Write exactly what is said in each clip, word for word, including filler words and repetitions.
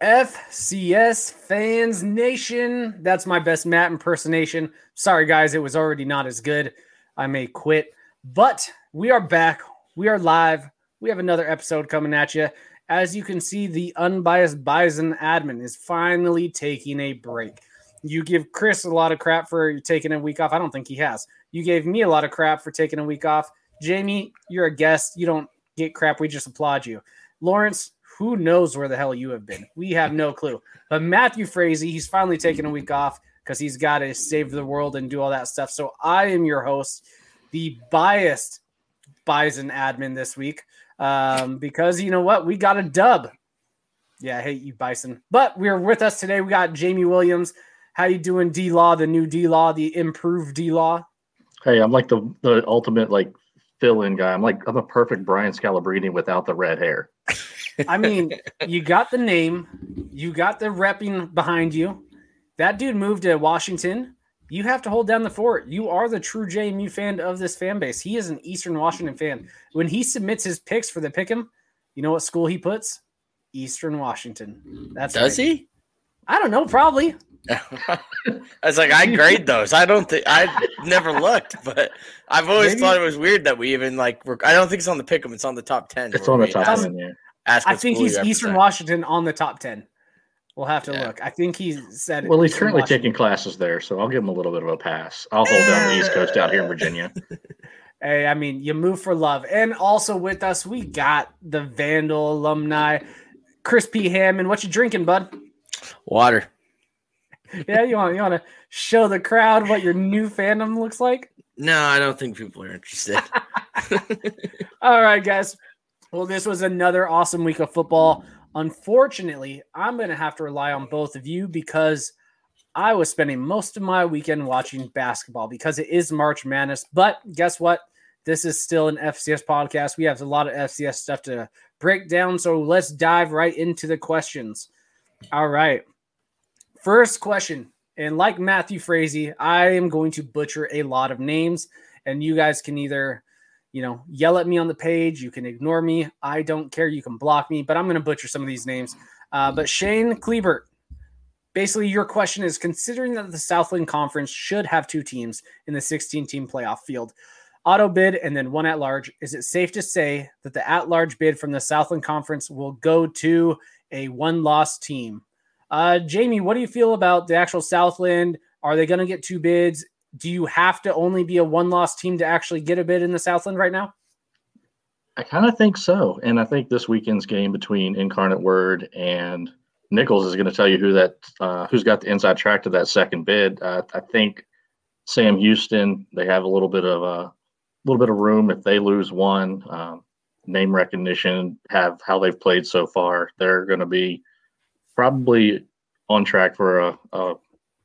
F C S Fans Nation. That's my best Matt impersonation. Sorry, guys, it was already not as good. I may quit. But we are back. We are live. We have another episode coming at you. As you can see, the Unbiased Bison admin is finally taking a break. You give Chris a lot of crap for taking a week off. I don't think he has. You gave me a lot of crap for taking a week off. Jamie, you're a guest. You don't get crap. We just applaud you. Lawrence, who knows where the hell you have been? We have no clue. But Matthew Frazee, he's finally taken a week off because he's got to save the world and do all that stuff. So I am your host, the biased Bison admin this week, um, because you know what? We got a dub. Yeah, I hate you, Bison. But we're with us today. We got Jamie Williams. How you doing, D-Law, the new D-Law, the improved D-Law? Hey, I'm like the, the ultimate like fill-in guy. I'm like I'm a perfect Brian Scalabrine without the red hair. I mean, you got the name, you got the repping behind you. That dude moved to Washington. You have to hold down the fort. You are the true J M U fan of this fan base. He is an Eastern Washington fan. When he submits his picks for the Pick'em, you know what school he puts? Eastern Washington. That's Does right. he? I don't know, probably. I was like, I grade those. I don't think I never looked, but I've always Maybe. thought it was weird that we even like. We're, I don't think it's on the Pick'em. It's on the top ten. It's where on the we top ask- ten. Yeah. ask I what think school he's you Eastern represent. Washington on the top ten. We'll have to Yeah. look. I think he said. Well, he's Eastern currently Washington. taking classes there, so I'll give him a little bit of a pass. I'll hold down the East Coast out here in Virginia. Hey, I mean, you move for love. And also with us, we got the Vandal alumni, Chris P. Hammond. What you drinking, bud? Water. Yeah, you want you want to show the crowd what your new fandom looks like? No, I don't think people are interested. All right, guys. Well, this was another awesome week of football. Unfortunately, I'm going to have to rely on both of you because I was spending most of my weekend watching basketball because it is March Madness. But guess what? This is still an F C S podcast. We have a lot of F C S stuff to break down, so let's dive right into the questions. All right. First question, and like Matthew Frazee, I am going to butcher a lot of names, and you guys can either, you know, yell at me on the page, you can ignore me, I don't care, you can block me, but I'm going to butcher some of these names. Uh, but Shane Kleebert, basically your question is, considering that the Southland Conference should have two teams in the sixteen-team playoff field, auto bid and then one at-large, is it safe to say that the at-large bid from the Southland Conference will go to a one-loss team? Uh, Jamie, what do you feel about the actual Southland? Are they going to get two bids? Do you have to only be a one-loss team to actually get a bid in the Southland right now? I kind of think so, and I think this weekend's game between Incarnate Word and Nichols is going to tell you who that uh, who's got the inside track to that second bid. Uh, I think Sam Houston, they have a little bit of a little bit of room if they lose one. Um, name recognition, have how they've played so far. They're going to be probably on track for a, a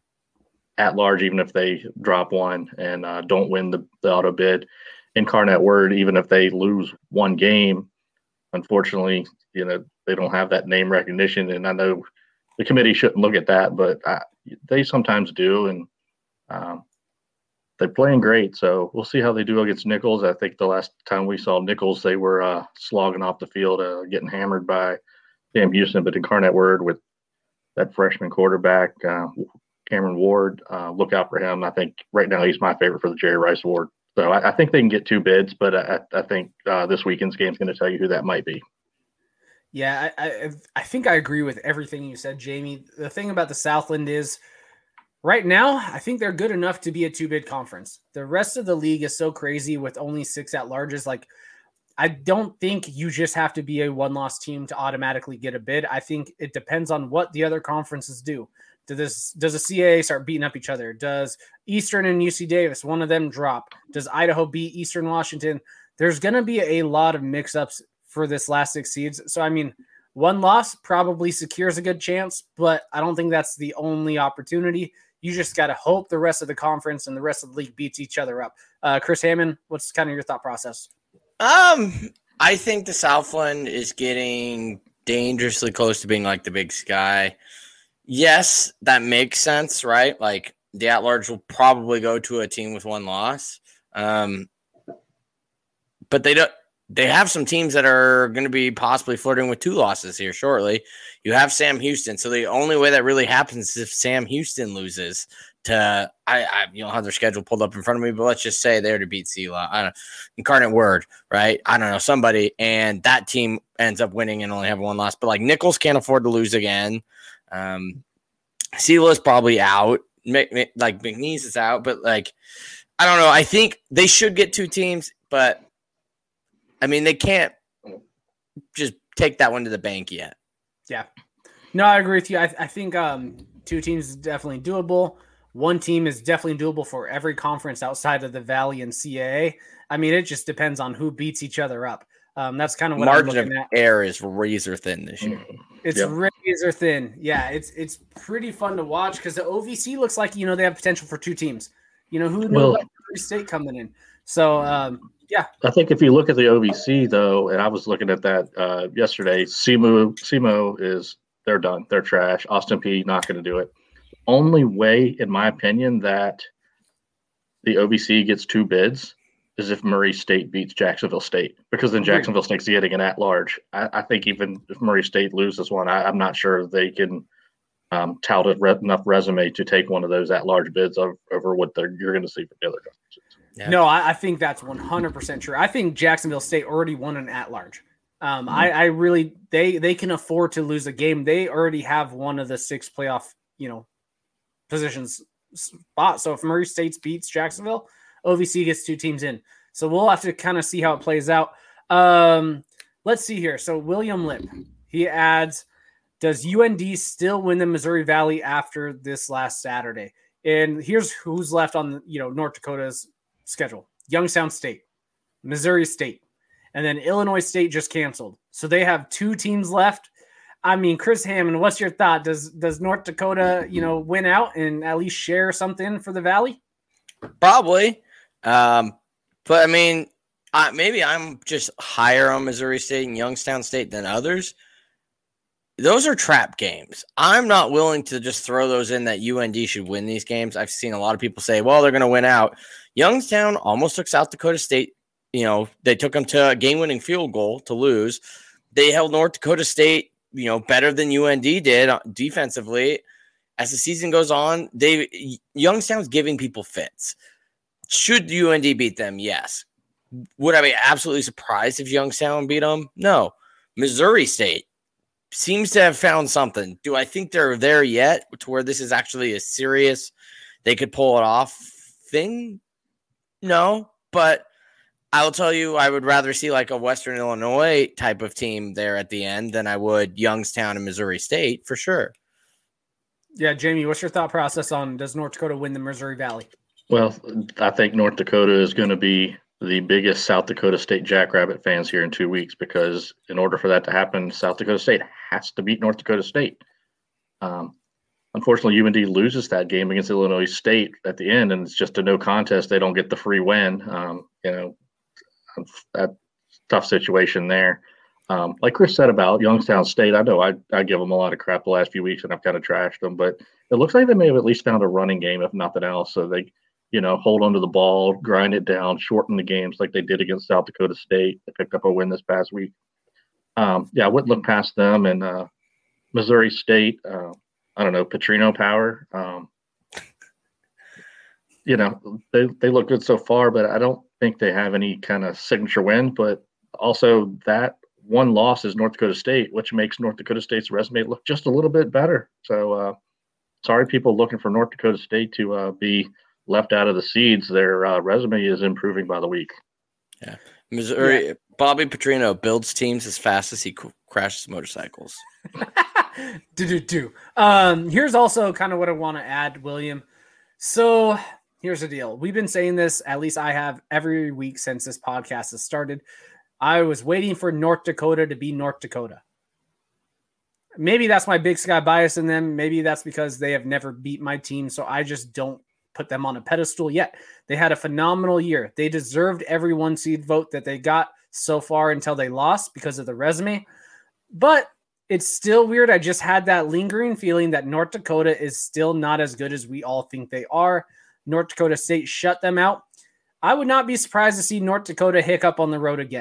at large, even if they drop one and uh, don't win the, the auto bid. Incarnate Word, even if they lose one game, unfortunately, you know, they don't have that name recognition. And I know the committee shouldn't look at that, but I, they sometimes do. And um, they're playing great. So we'll see how they do against Nichols. I think the last time we saw Nichols, they were uh, slogging off the field, uh, getting hammered by Sam Houston, but Incarnate Word with that freshman quarterback, uh, Cameron Ward, uh, look out for him. I think right now he's my favorite for the Jerry Rice Award. So I, I think they can get two bids, but I, I think uh, this weekend's game is going to tell you who that might be. Yeah, I, I I think I agree with everything you said, Jamie. The thing about the Southland is right now, I think they're good enough to be a two-bid conference. The rest of the league is so crazy with only six at-larges. Like, I don't think you just have to be a one-loss team to automatically get a bid. I think it depends on what the other conferences do. Does this, does the C A A start beating up each other? Does Eastern and U C Davis, one of them drop? Does Idaho beat Eastern Washington? There's going to be a lot of mix-ups for this last six seeds. So, I mean, one loss probably secures a good chance, but I don't think that's the only opportunity. You just got to hope the rest of the conference and the rest of the league beats each other up. Uh, Chris Hammond, what's kind of your thought process? Um, I think the Southland is getting dangerously close to being like the Big Sky. Yes, that makes sense, right? Like the at-large will probably go to a team with one loss. Um, but they don't. they have some teams that are going to be possibly flirting with two losses here shortly. You have Sam Houston. So the only way that really happens is if Sam Houston loses to, I, I you don't have their schedule pulled up in front of me, but let's just say they're to beat C L A, I don't know, Incarnate Word, right? I don't know, somebody, and that team ends up winning and only have one loss. But like Nichols can't afford to lose again. Um, C L A is probably out. Like McNeese is out, but like, I don't know. I think they should get two teams, but I mean, they can't just take that one to the bank yet. Yeah. No, I agree with you. I, I think um, two teams is definitely doable. One team is definitely doable for every conference outside of the Valley and C A A. I mean, it just depends on who beats each other up. Um, that's kind of what Margin I'm looking of at. error is razor thin this year. It's yep. razor thin. Yeah, it's it's pretty fun to watch because the O V C looks like, you know, they have potential for two teams. You know, who knew well, about Missouri State coming in? So, um, yeah. I think if you look at the O V C, though, and I was looking at that uh, yesterday, S E M O, S E M O is, they're done. They're trash. Austin Peay not going to do it. Only way, in my opinion, that the O V C gets two bids is if Murray State beats Jacksonville State, because then Jacksonville State's getting an at-large. I, I think even if Murray State loses one, I, I'm not sure they can um, tout a re- enough resume to take one of those at-large bids over, over what you're going to see from the other conferences. Yeah. No, I, I think that's one hundred percent true. I think Jacksonville State already won an at-large. Um, mm-hmm. I, I really they they can afford to lose a game. They already have one of the six playoff, you know, positions spot. So if Murray State beats Jacksonville, O V C gets two teams in. So we'll have to kind of see how it plays out. Um, let's see here. So William Lip, he adds, does U N D still win the Missouri Valley after this last Saturday? And here's who's left on, you know, North Dakota's schedule: Youngstown State, Missouri State, and then Illinois State just canceled. So they have two teams left. I mean, Chris Hammond, what's your thought? Does does North Dakota, you know, win out and at least share something for the Valley? Probably. Um, but I mean, I, maybe I'm just higher on Missouri State and Youngstown State than others. Those are trap games. I'm not willing to just throw those in that U N D should win these games. I've seen a lot of people say, well, they're going to win out. Youngstown almost took South Dakota State. You know, they took them to a game-winning field goal to lose. They held North Dakota State, you know, better than U N D did defensively. As the season goes on, they Youngstown's giving people fits. Should U N D beat them? Yes. Would I be absolutely surprised if Youngstown beat them? No. Missouri State seems to have found something. Do I think they're there yet to where this is actually a serious, they could pull it off thing? No, but I'll tell you, I would rather see like a Western Illinois type of team there at the end than I would Youngstown and Missouri State for sure. Yeah, Jamie, what's your thought process on does North Dakota win the Missouri Valley? Well, I think North Dakota is going to be the biggest South Dakota State Jackrabbit fans here in two weeks because in order for that to happen, South Dakota State has to beat North Dakota State. Um, unfortunately, U N D loses that game against Illinois State at the end, and it's just a no contest. They don't get the free win. Um, you know, that tough situation there. Um, like Chris said about Youngstown State, I know I, I give them a lot of crap the last few weeks, and I've kind of trashed them, but it looks like they may have at least found a running game, if nothing else. So they, you know, hold onto the ball, grind it down, shorten the games like they did against South Dakota State. They picked up a win this past week. Um, yeah, I wouldn't look past them. And uh, Missouri State, uh, I don't know, Petrino power. Um, you know, they, they look good so far, but I don't think they have any kind of signature win. But also that one loss is North Dakota State, which makes North Dakota State's resume look just a little bit better. So uh, sorry, people looking for North Dakota State to uh, be left out of the seeds. Their uh, resume is improving by the week. Yeah. Missouri, yeah. Bobby Petrino builds teams as fast as he c- crashes motorcycles. do, do, do. Um, here's also kind of what I want to add, William. So here's the deal. We've been saying this, at least I have, every week since this podcast has started. I was waiting for North Dakota to be North Dakota. Maybe that's my Big Sky bias in them. Maybe that's because they have never beat my team, so I just don't put them on a pedestal yet. They had a phenomenal year. They deserved every one seed vote that they got so far until they lost because of the resume. But it's still weird. I just had that lingering feeling that North Dakota is still not as good as we all think they are. North Dakota State shut them out. I would not be surprised to see North Dakota hiccup on the road again.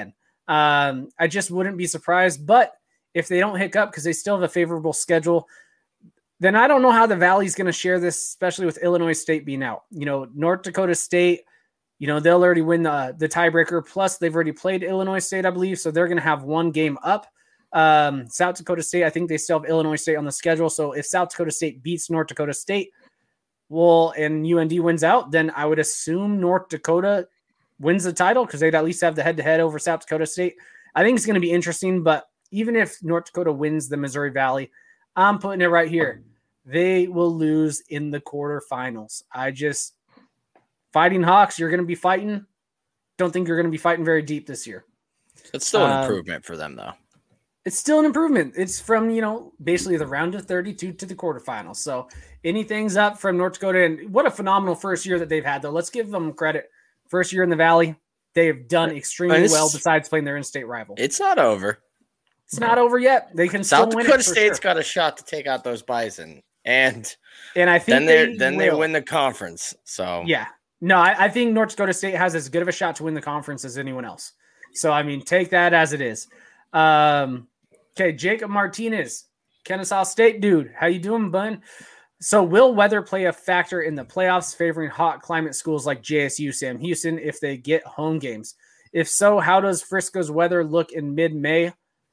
Um, I just wouldn't be surprised. But if they don't hiccup because they still have a favorable schedule, then I don't know how the Valley's going to share this, especially with Illinois State being out. You know, North Dakota State, you know, they'll already win the, the tiebreaker. Plus, they've already played Illinois State, I believe. So they're going to have one game up. Um, South Dakota State, I think they still have Illinois State on the schedule. So if South Dakota State beats North Dakota State, well, and U N D wins out, then I would assume North Dakota wins the title because they'd at least have the head-to-head over South Dakota State. I think it's going to be interesting, but even if North Dakota wins the Missouri Valley, I'm putting it right here. They will lose in the quarterfinals. I just fighting Hawks. You're going to be fighting. Don't think you're going to be fighting very deep this year. It's still an um, improvement for them, though. It's still an improvement. It's from, you know, basically the round of thirty-two to the quarterfinals. So anything's up from North Dakota. And what a phenomenal first year that they've had, though. Let's give them credit. First year in the Valley, they've done extremely It's- well besides playing their in-state rival. It's not over. It's not over yet. They can South still win Dakota it for State's sure. got a shot to take out those Bison, and And I think then they they then they will. win the conference. So Yeah. No, I, I think North Dakota State has as good of a shot to win the conference as anyone else. So, I mean, take that as it is. Um, okay, Jacob Martinez, Kennesaw State dude. How you doing, bud? So will weather play a factor in the playoffs favoring hot climate schools like J S U, Sam Houston, if they get home games? If so, how does Frisco's weather look in mid-May?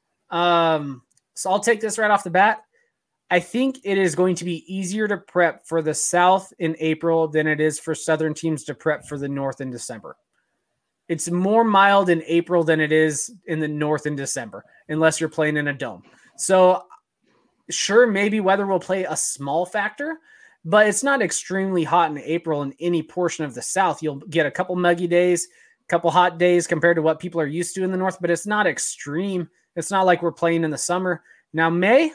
Um, so I'll take this right off the bat. I think it is going to be easier to prep for the South in April than it is for Southern teams to prep for the North in December. It's more mild in April than it is in the North in December, unless you're playing in a dome. So sure, maybe weather will play a small factor, but it's not extremely hot in April in any portion of the South. You'll get a couple muggy days, a couple hot days compared to what people are used to in the North, but it's not extreme. It's not like we're playing in the summer. Now, May,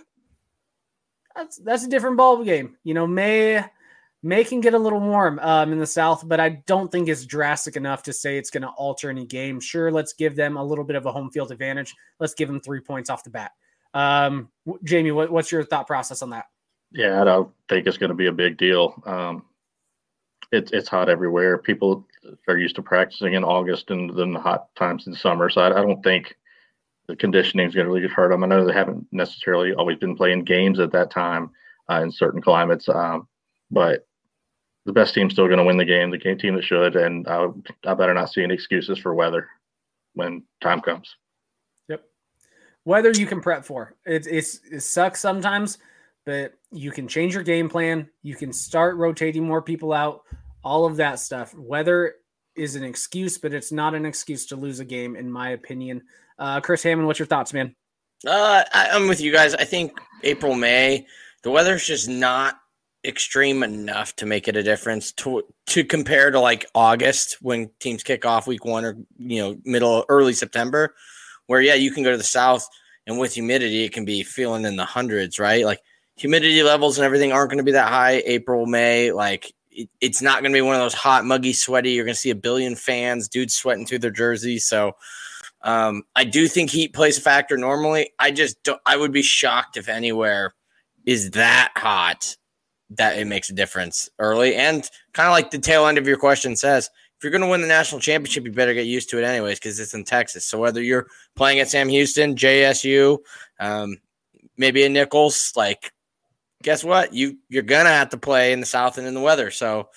that's that's a different ball game. You know, May May can get a little warm um, in the South, but I don't think it's drastic enough to say it's going to alter any game. Sure, let's give them a little bit of a home field advantage. Let's give them three points off the bat. Um, Jamie, what, what's your thought process on that? Yeah, I don't think it's going to be a big deal. Um, it's it's hot everywhere. People are used to practicing in August and then the hot times in summer, so I, I don't think the conditioning is going to really hurt them. I know they haven't necessarily always been playing games at that time uh, in certain climates, um, but the best team's still going to win the game, the game team that should, and I, I better not see any excuses for weather when time comes. Yep. Weather you can prep for. It, it's, it sucks sometimes, but you can change your game plan. You can start rotating more people out, all of that stuff. Weather is an excuse, but it's not an excuse to lose a game, in my opinion. Uh, Chris Hammond, what's your thoughts, man? Uh, I, I'm with you guys. I think April, May, the weather's just not extreme enough to make it a difference to to compare to like August when teams kick off week one or, you know, middle, early September, where, yeah, you can go to the South and with humidity, it can be feeling in the hundreds, right? Like humidity levels and everything aren't going to be that high. April, May, like it, it's not going to be one of those hot, muggy, sweaty. You're going to see a billion fans, dudes sweating through their jerseys. So, Um, I do think heat plays a factor normally. I just don't, I would be shocked if anywhere is that hot that it makes a difference early. And kind of like the tail end of your question says, if you're going to win the national championship, you better get used to it anyways, because it's in Texas. So whether you're playing at Sam Houston, J S U, um, maybe a Nichols, like, guess what? You, you're going to have to play in the South and in the weather. So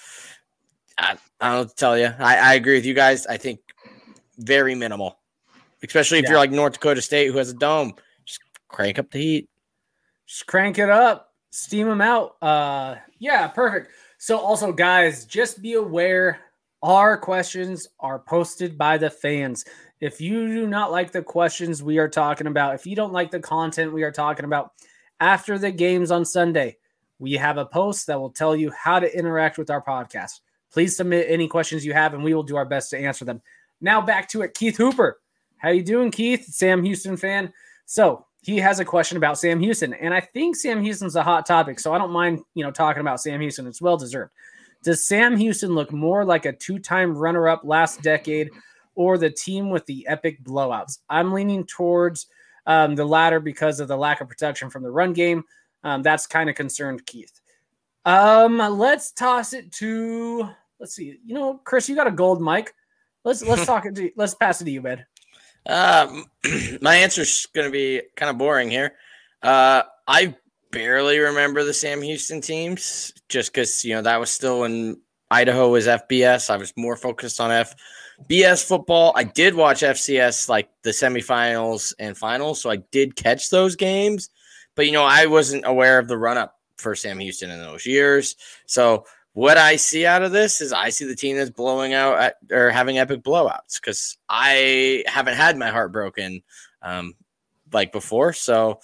I, I don't know what to tell you. I, I agree with you guys. I think very minimal. Especially if Yeah. you're like North Dakota State, who has a dome, just crank up the heat. Just crank it up, steam them out. Uh, yeah, perfect. So also, guys, just be aware our questions are posted by the fans. If you do not like the questions we are talking about, if you don't like the content we are talking about after the games on Sunday, we have a post that will tell you how to interact with our podcast. Please submit any questions you have, and we will do our best to answer them. Now back to it. Keith Hooper. How you doing, Keith? Sam Houston fan. So he has a question about Sam Houston, and I think Sam Houston's a hot topic, so I don't mind, you know, talking about Sam Houston. It's well-deserved. Does Sam Houston look more like a two-time runner-up last decade or the team with the epic blowouts? I'm leaning towards um, the latter because of the lack of protection from the run game. Um, that's kind of concerned Keith. Um, let's toss it to, let's see. You know, Chris, you got a gold mic. Let's let's talk it to, let's pass it to you, man. Um, my answer's going to be kind of boring here. Uh, I barely remember the Sam Houston teams just because, you know, that was still when Idaho was F B S. I was more focused on F B S football. I did watch F C S, like the semifinals and finals, so I did catch those games. But, you know, I wasn't aware of the run-up for Sam Houston in those years. So what I see out of this is I see the team that's blowing out at, or having epic blowouts because I haven't had my heart broken um, like before. So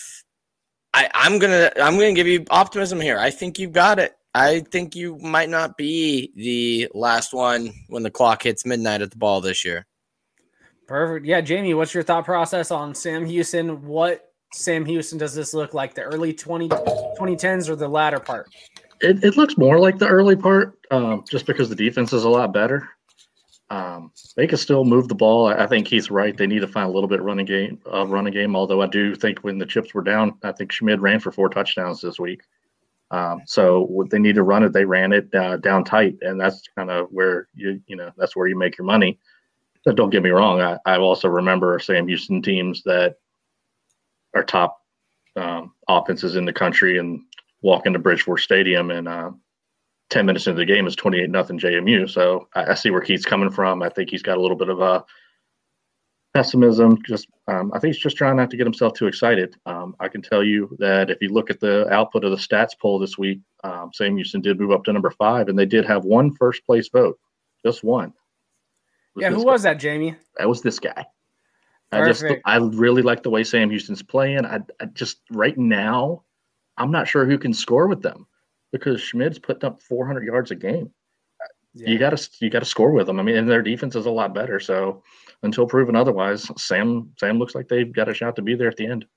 I, I'm gonna I'm gonna give you optimism here. I think you've got it. I think you might not be the last one when the clock hits midnight at the ball this year. Perfect. Yeah, Jamie, what's your thought process on Sam Houston? What Sam Houston does this look like? The early twenty, twenty tens or the latter part? It, it looks more like the early part, um, just because the defense is a lot better. Um, they can still move the ball. I, I think Keith's right. They need to find a little bit of running game, uh, running game. Although I do think when the chips were down, I think Schmid ran for four touchdowns this week. Um, so what they need to run it, they ran it uh, down tight, and that's kind of where you you know that's where you make your money. But don't get me wrong. I, I also remember Sam Houston teams that are top um, offenses in the country and walk into Bridgeport Stadium and uh, ten minutes into the game is twenty-eight nothing J M U. So I, I see where Keith's coming from. I think he's got a little bit of a pessimism. Just um, I think he's just trying not to get himself too excited. Um, I can tell you that if you look at the output of the stats poll this week, um, Sam Houston did move up to number five, and they did have one first place vote, just one. Yeah, who was that, Jamie? That was this guy. I Perfect. just I really like the way Sam Houston's playing. I, I just right now, I'm not sure who can score with them because Schmid's putting up four hundred yards a game. Yeah. You got to you got to score with them. I mean, and their defense is a lot better. So until proven otherwise, Sam Sam looks like they've got a shot to be there at the end.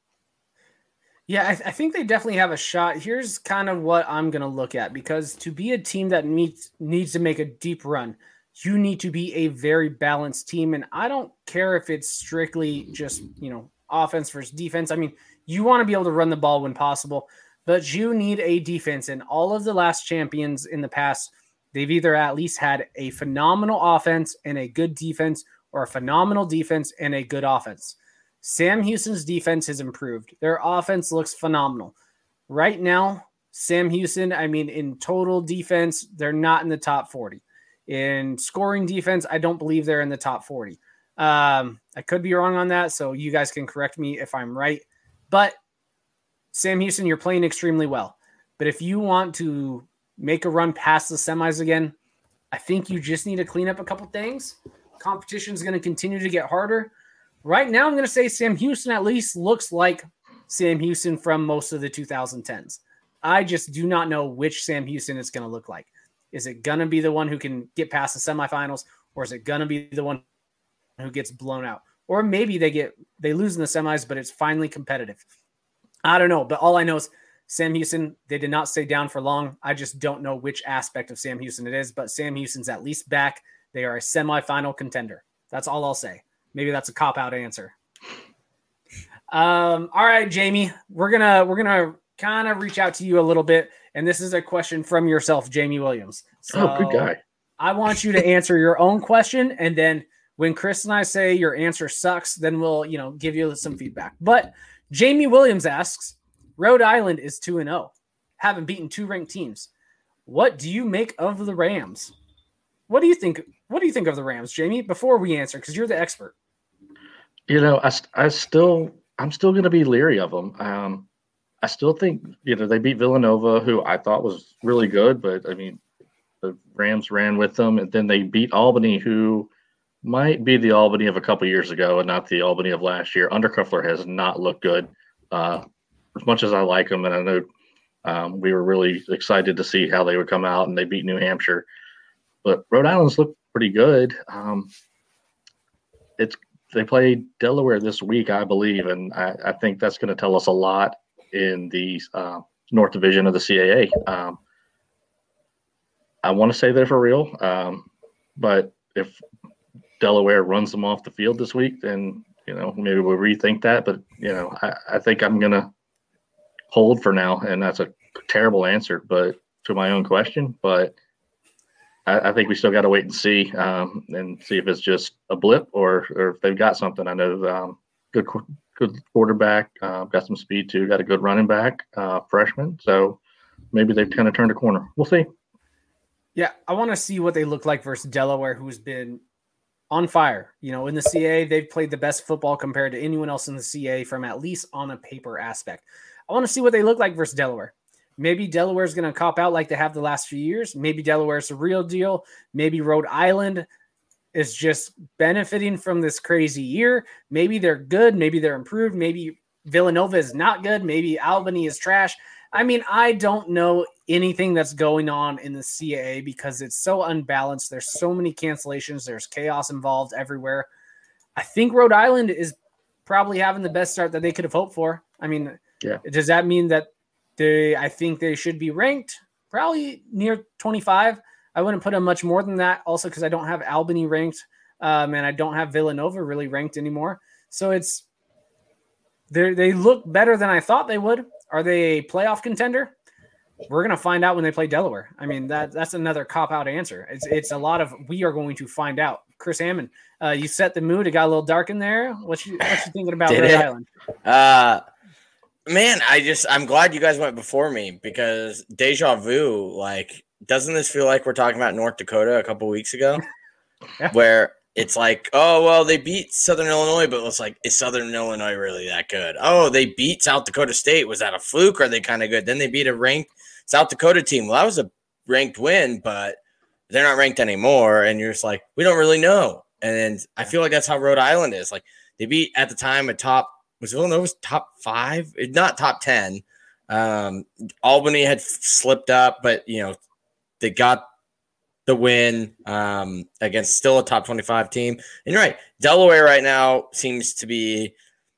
Yeah, I, th- I think they definitely have a shot. Here's kind of what I'm going to look at, because to be a team that needs needs to make a deep run, you need to be a very balanced team. And I don't care if it's strictly just, you know, offense versus defense. I mean, you want to be able to run the ball when possible, but you need a defense. And all of the last champions in the past, they've either at least had a phenomenal offense and a good defense, or a phenomenal defense and a good offense. Sam Houston's defense has improved. Their offense looks phenomenal. Right now, Sam Houston, I mean, in total defense, they're not in the top forty. In scoring defense, I don't believe they're in the top forty. Um, I could be wrong on that, so you guys can correct me if I'm right. But Sam Houston, you're playing extremely well. But if you want to make a run past the semis again, I think you just need to clean up a couple things. Competition is going to continue to get harder. Right now, I'm going to say Sam Houston at least looks like Sam Houston from most of the two thousand tens. I just do not know which Sam Houston it's going to look like. Is it going to be the one who can get past the semifinals, or is it going to be the one who gets blown out? Or maybe they get they lose in the semis, but it's finally competitive. I don't know, but all I know is Sam Houston, they did not stay down for long. I just don't know which aspect of Sam Houston it is, but Sam Houston's at least back. They are a semifinal contender. That's all I'll say. Maybe that's a cop-out answer. Um, all right, Jamie, we're gonna we're gonna kind of reach out to you a little bit, and this is a question from yourself, Jamie Williams. So oh, good guy. I want you to answer your own question, and then when Chris and I say your answer sucks, then we'll you know give you some feedback. But Jamie Williams asks, Rhode Island is two and oh, haven't beaten two ranked teams. What do you make of the Rams? What do you think? What do you think of the Rams, Jamie? Before we answer, because you're the expert. You know, I, I still, I'm still going to be leery of them. Um, I still think, you know, they beat Villanova, who I thought was really good, but I mean, the Rams ran with them, and then they beat Albany, who might be the Albany of a couple years ago and not the Albany of last year. Undercuffler has not looked good. Uh, as much as I like him, and I know um, we were really excited to see how they would come out, and they beat New Hampshire. But Rhode Island's looked pretty good. Um, it's They play Delaware this week, I believe, and I, I think that's going to tell us a lot in the uh, North Division of the C A A. Um, I want to say they're for real, um, but if Delaware runs them off the field this week, then you know maybe we'll rethink that. But you know, I, I think I'm going to hold for now, and that's a terrible answer, but to my own question. But I, I think we still got to wait and see, um, and see if it's just a blip or or if they've got something. I know um, good good quarterback, uh, got some speed too, got a good running back, uh, freshman. So maybe they've kind of turned a corner. We'll see. Yeah, I want to see what they look like versus Delaware, who's been on fire. You know, in the C A A, they've played the best football compared to anyone else in the C A A from at least on a paper aspect. I want to see what they look like versus Delaware. Maybe Delaware's going to cop out like they have the last few years. Maybe Delaware's the real deal. Maybe Rhode Island is just benefiting from this crazy year. Maybe they're good. Maybe they're improved. Maybe Villanova is not good. Maybe Albany is trash. I mean, I don't know anything that's going on in the C A A because it's so unbalanced. There's so many cancellations. There's chaos involved everywhere. I think Rhode Island is probably having the best start that they could have hoped for. I mean, yeah. Does that mean that they, I think they should be ranked probably near twenty-five? I wouldn't put them much more than that. Also, because I don't have Albany ranked, um, and I don't have Villanova really ranked anymore. So it's they they look better than I thought they would. Are they a playoff contender? We're gonna find out when they play Delaware. I mean that that's another cop out answer. It's it's a lot of we are going to find out. Chris Hammond, uh, you set the mood. It got a little dark in there. What you what you thinking about Rhode it? Island? Uh Man, I just I'm glad you guys went before me because deja vu. Like, doesn't this feel like we're talking about North Dakota a couple weeks ago, yeah. where it's like, oh well, they beat Southern Illinois, but it's like, is Southern Illinois really that good? Oh, they beat South Dakota State. Was that a fluke? Or are they kind of good? Then they beat a ranked South Dakota team. Well, that was a ranked win, but they're not ranked anymore. And you're just like, we don't really know. And I feel like that's how Rhode Island is. Like, they beat at the time a top. Was Villanova's top five? Not top ten. Um, Albany had slipped up, but, you know, they got the win um, against still a top twenty-five team. And you're right. Delaware right now seems to be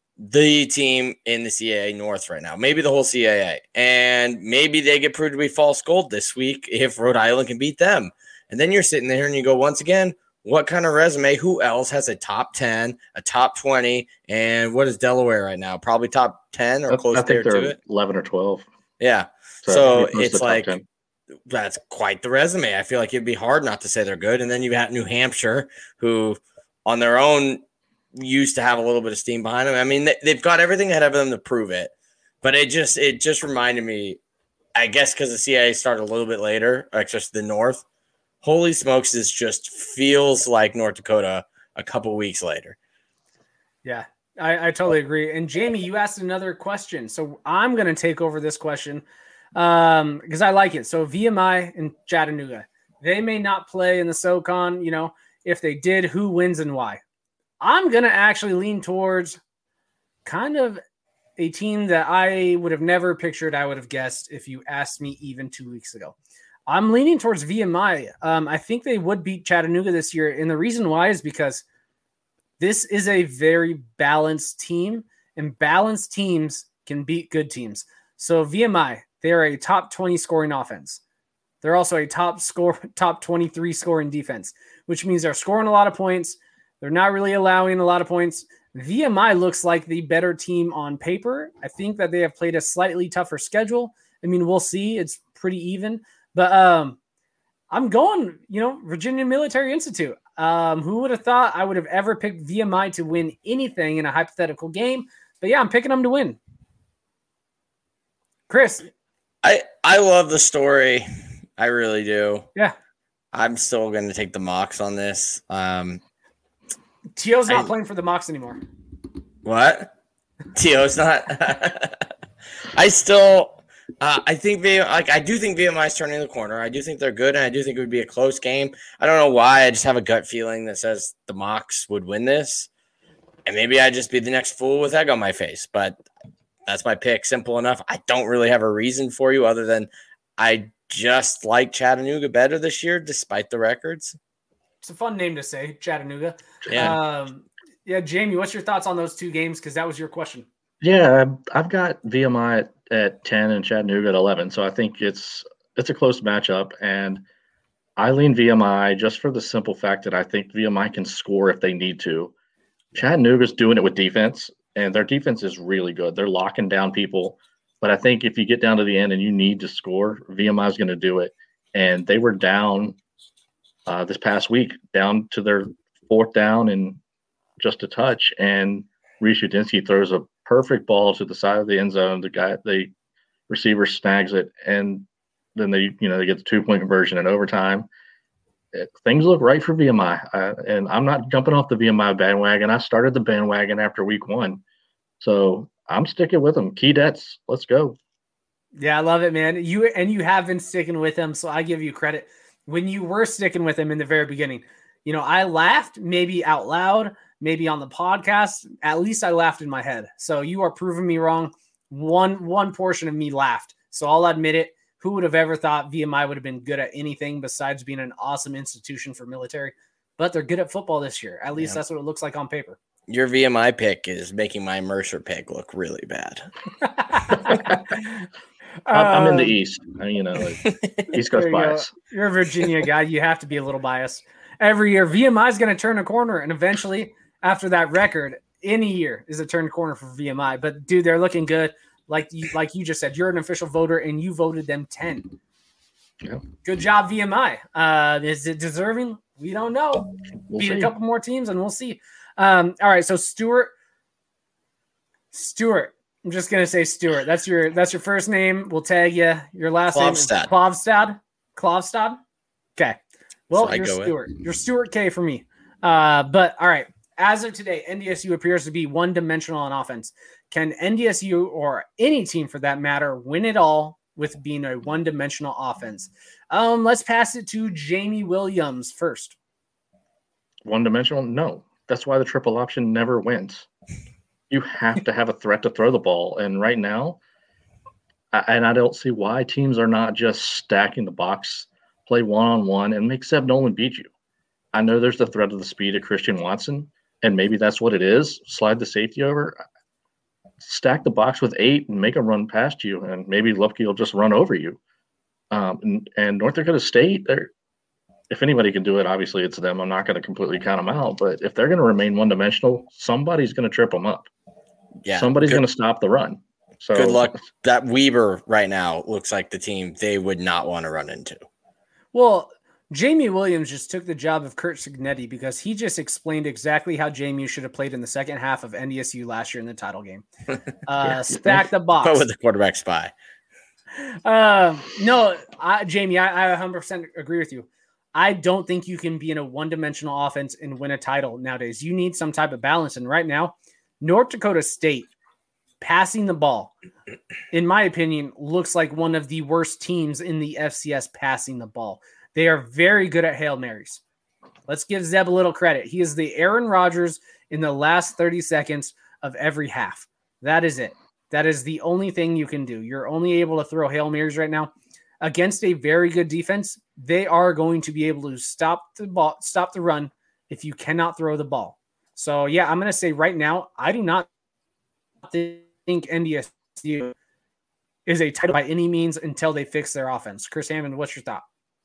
the team in the C A A North right now. Maybe the whole C A A. And maybe they get proved to be false gold this week if Rhode Island can beat them. And then you're sitting there and you go, once again, what kind of resume? Who else has a top ten, a top twenty, and what is Delaware right now? Probably top ten or close there to it. eleven or twelve. Yeah. So, so it's like ten. That's quite the resume. I feel like it'd be hard not to say they're good. And then you've got New Hampshire, who on their own used to have a little bit of steam behind them. I mean, they, they've got everything ahead of them to prove it. But it just it just reminded me, I guess because the C A A started a little bit later, like just the North. Holy smokes, this just feels like North Dakota a couple weeks later. Yeah, I, I totally agree. And Jamie, you asked another question. So I'm going to take over this question um, because I like it. So V M I and Chattanooga, they may not play in the SoCon. You know, if they did, who wins and why? I'm going to actually lean towards kind of a team that I would have never pictured I would have guessed if you asked me even two weeks ago. I'm leaning towards V M I. Um, I think they would beat Chattanooga this year. And the reason why is because this is a very balanced team, and balanced teams can beat good teams. So V M I, they are a top twenty scoring offense. They're also a top score, top twenty-three scoring defense, which means they're scoring a lot of points. They're not really allowing a lot of points. V M I looks like the better team on paper. I think that they have played a slightly tougher schedule. I mean, we'll see. It's pretty even. But um, I'm going, you know, Virginia Military Institute. Um, who would have thought I would have ever picked V M I to win anything in a hypothetical game? But yeah, I'm picking them to win. Chris. I, I love the story. I really do. Yeah. I'm still going to take the Mocs on this. Um, T O's not I, playing for the Mocs anymore. What? T O's not? I still... Uh, I think V M I, like I do think V M I is turning the corner. I do think they're good, and I do think it would be a close game. I don't know why. I just have a gut feeling that says the Mocs would win this, and maybe I'd just be the next fool with egg on my face. But that's my pick. Simple enough. I don't really have a reason for you other than I just like Chattanooga better this year, despite the records. It's a fun name to say, Chattanooga. Yeah. Um, yeah, Jamie, what's your thoughts on those two games? Because that was your question. Yeah, I've got V M I at, at ten and Chattanooga at eleven, so I think it's it's a close matchup. And I lean V M I just for the simple fact that I think V M I can score if they need to. Chattanooga's doing it with defense, and their defense is really good. They're locking down people. But I think if you get down to the end and you need to score, V M I is going to do it. And they were down uh, this past week down to their fourth down and just a touch, and Reese Udinski throws a perfect ball to the side of the end zone. The guy, the receiver snags it, and then they, you know, they get the two point conversion in overtime. It, things look right for V M I, uh, and I'm not jumping off the V M I bandwagon. I started the bandwagon after week one, so I'm sticking with them. Keydets, let's go. Yeah, I love it, man. You and you have been sticking with him, so I give you credit. When you were sticking with him in the very beginning, you know, I laughed maybe out loud, maybe on the podcast. At least I laughed in my head. So you are proving me wrong. One one portion of me laughed, so I'll admit it. Who would have ever thought V M I would have been good at anything besides being an awesome institution for military? But they're good at football this year. At least yeah. That's what it looks like on paper. Your V M I pick is making my Mercer pick look really bad. I'm in the East, you know, like East Coast you bias. Go. You're a Virginia guy. You have to be a little biased. Every year, V M I is going to turn a corner, and eventually, after that record, any year is a turn corner for V M I. But dude, they're looking good. Like you, like you just said, you're an official voter, and you voted them ten. Yeah. Good job, V M I. Uh, is it deserving? We don't know. We'll Beat see. a couple more teams, and we'll see. Um, all right, so Stuart, Stuart. I'm just gonna say Stuart. That's your that's your first name. We'll tag you. Your last name is Klovstad. Klovstad. Okay. Well, so you're Stuart. With. You're Stuart K for me. Uh, but all right. As of today, N D S U appears to be one-dimensional on offense. Can N D S U or any team for that matter win it all with being a one-dimensional offense? Um, let's pass it to Jamie Williams first. One-dimensional? No. That's why the triple option never wins. You have to have a threat to throw the ball. And right now, I, and I don't see why teams are not just stacking the box, play one-on-one, and make Seb Nolan beat you. I know there's the threat of the speed of Christian Watson, and maybe that's what it is. Slide the safety over, stack the box with eight, and make them run past you, and maybe Lupke will just run over you. Um, and, and North Dakota State, they're, if anybody can do it, obviously it's them. I'm not going to completely count them out, but if they're going to remain one-dimensional, somebody's going to trip them up. Yeah, somebody's going to stop the run. So good luck. That Weber right now looks like the team they would not want to run into. Well, Jamie Williams just took the job of Kurt Signetti because he just explained exactly how J M U should have played in the second half of N D S U last year in the title game. Uh, yeah, stack the box. But with the quarterback spy. Uh, no, I, Jamie, I, I one hundred percent agree with you. I don't think you can be in a one-dimensional offense and win a title nowadays. You need some type of balance. And right now, North Dakota State passing the ball, in my opinion, looks like one of the worst teams in the F C S passing the ball. They are very good at Hail Marys. Let's give Zeb a little credit. He is the Aaron Rodgers in the last thirty seconds of every half. That is it. That is the only thing you can do. You're only able to throw Hail Marys right now. Against a very good defense, they are going to be able to stop the ball, stop the run if you cannot throw the ball. So, yeah, I'm going to say right now, I do not think N D S U is a title by any means until they fix their offense. Chris Hammond, what's your thought?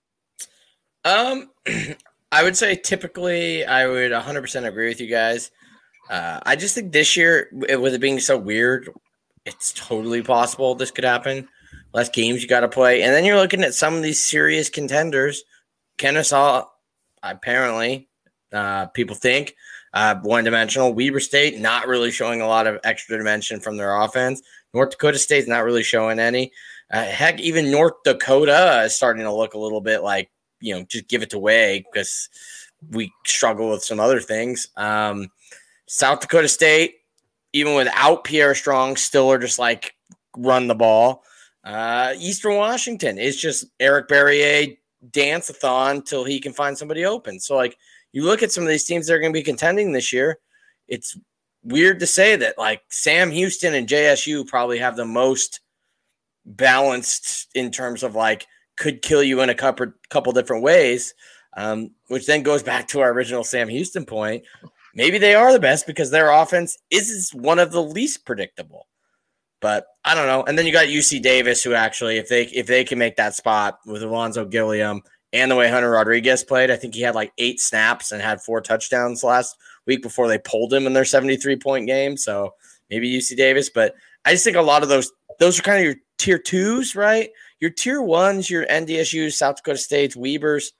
Um, I would say typically I would one hundred percent agree with you guys. Uh, I just think this year, with it being so weird, it's totally possible this could happen. Less games you got to play. And then you're looking at some of these serious contenders. Kennesaw, apparently, uh, people think, uh, one-dimensional. Weber State, not really showing a lot of extra dimension from their offense. North Dakota State's not really showing any. Uh, heck, even North Dakota is starting to look a little bit like, you know, just give it away because we struggle with some other things. Um, South Dakota State, even without Pierre Strong, still are just like run the ball. Uh, Eastern Washington is just Eric Barrier dance-a-thon till he can find somebody open. So, like, you look at some of these teams that are going to be contending this year, it's weird to say that, like, Sam Houston and J S U probably have the most balanced in terms of, like, could kill you in a couple, couple different ways, um, which then goes back to our original Sam Houston point. Maybe they are the best because their offense is one of the least predictable. But I don't know. And then you got U C Davis, who actually, if they if they can make that spot with Alonzo Gilliam and the way Hunter Rodriguez played, I think he had like eight snaps and had four touchdowns last week before they pulled him in their seventy-three point game. So maybe U C Davis. But I just think a lot of those, those are kind of your tier twos, right? Your tier ones, your N D S Us, South Dakota States, Webers,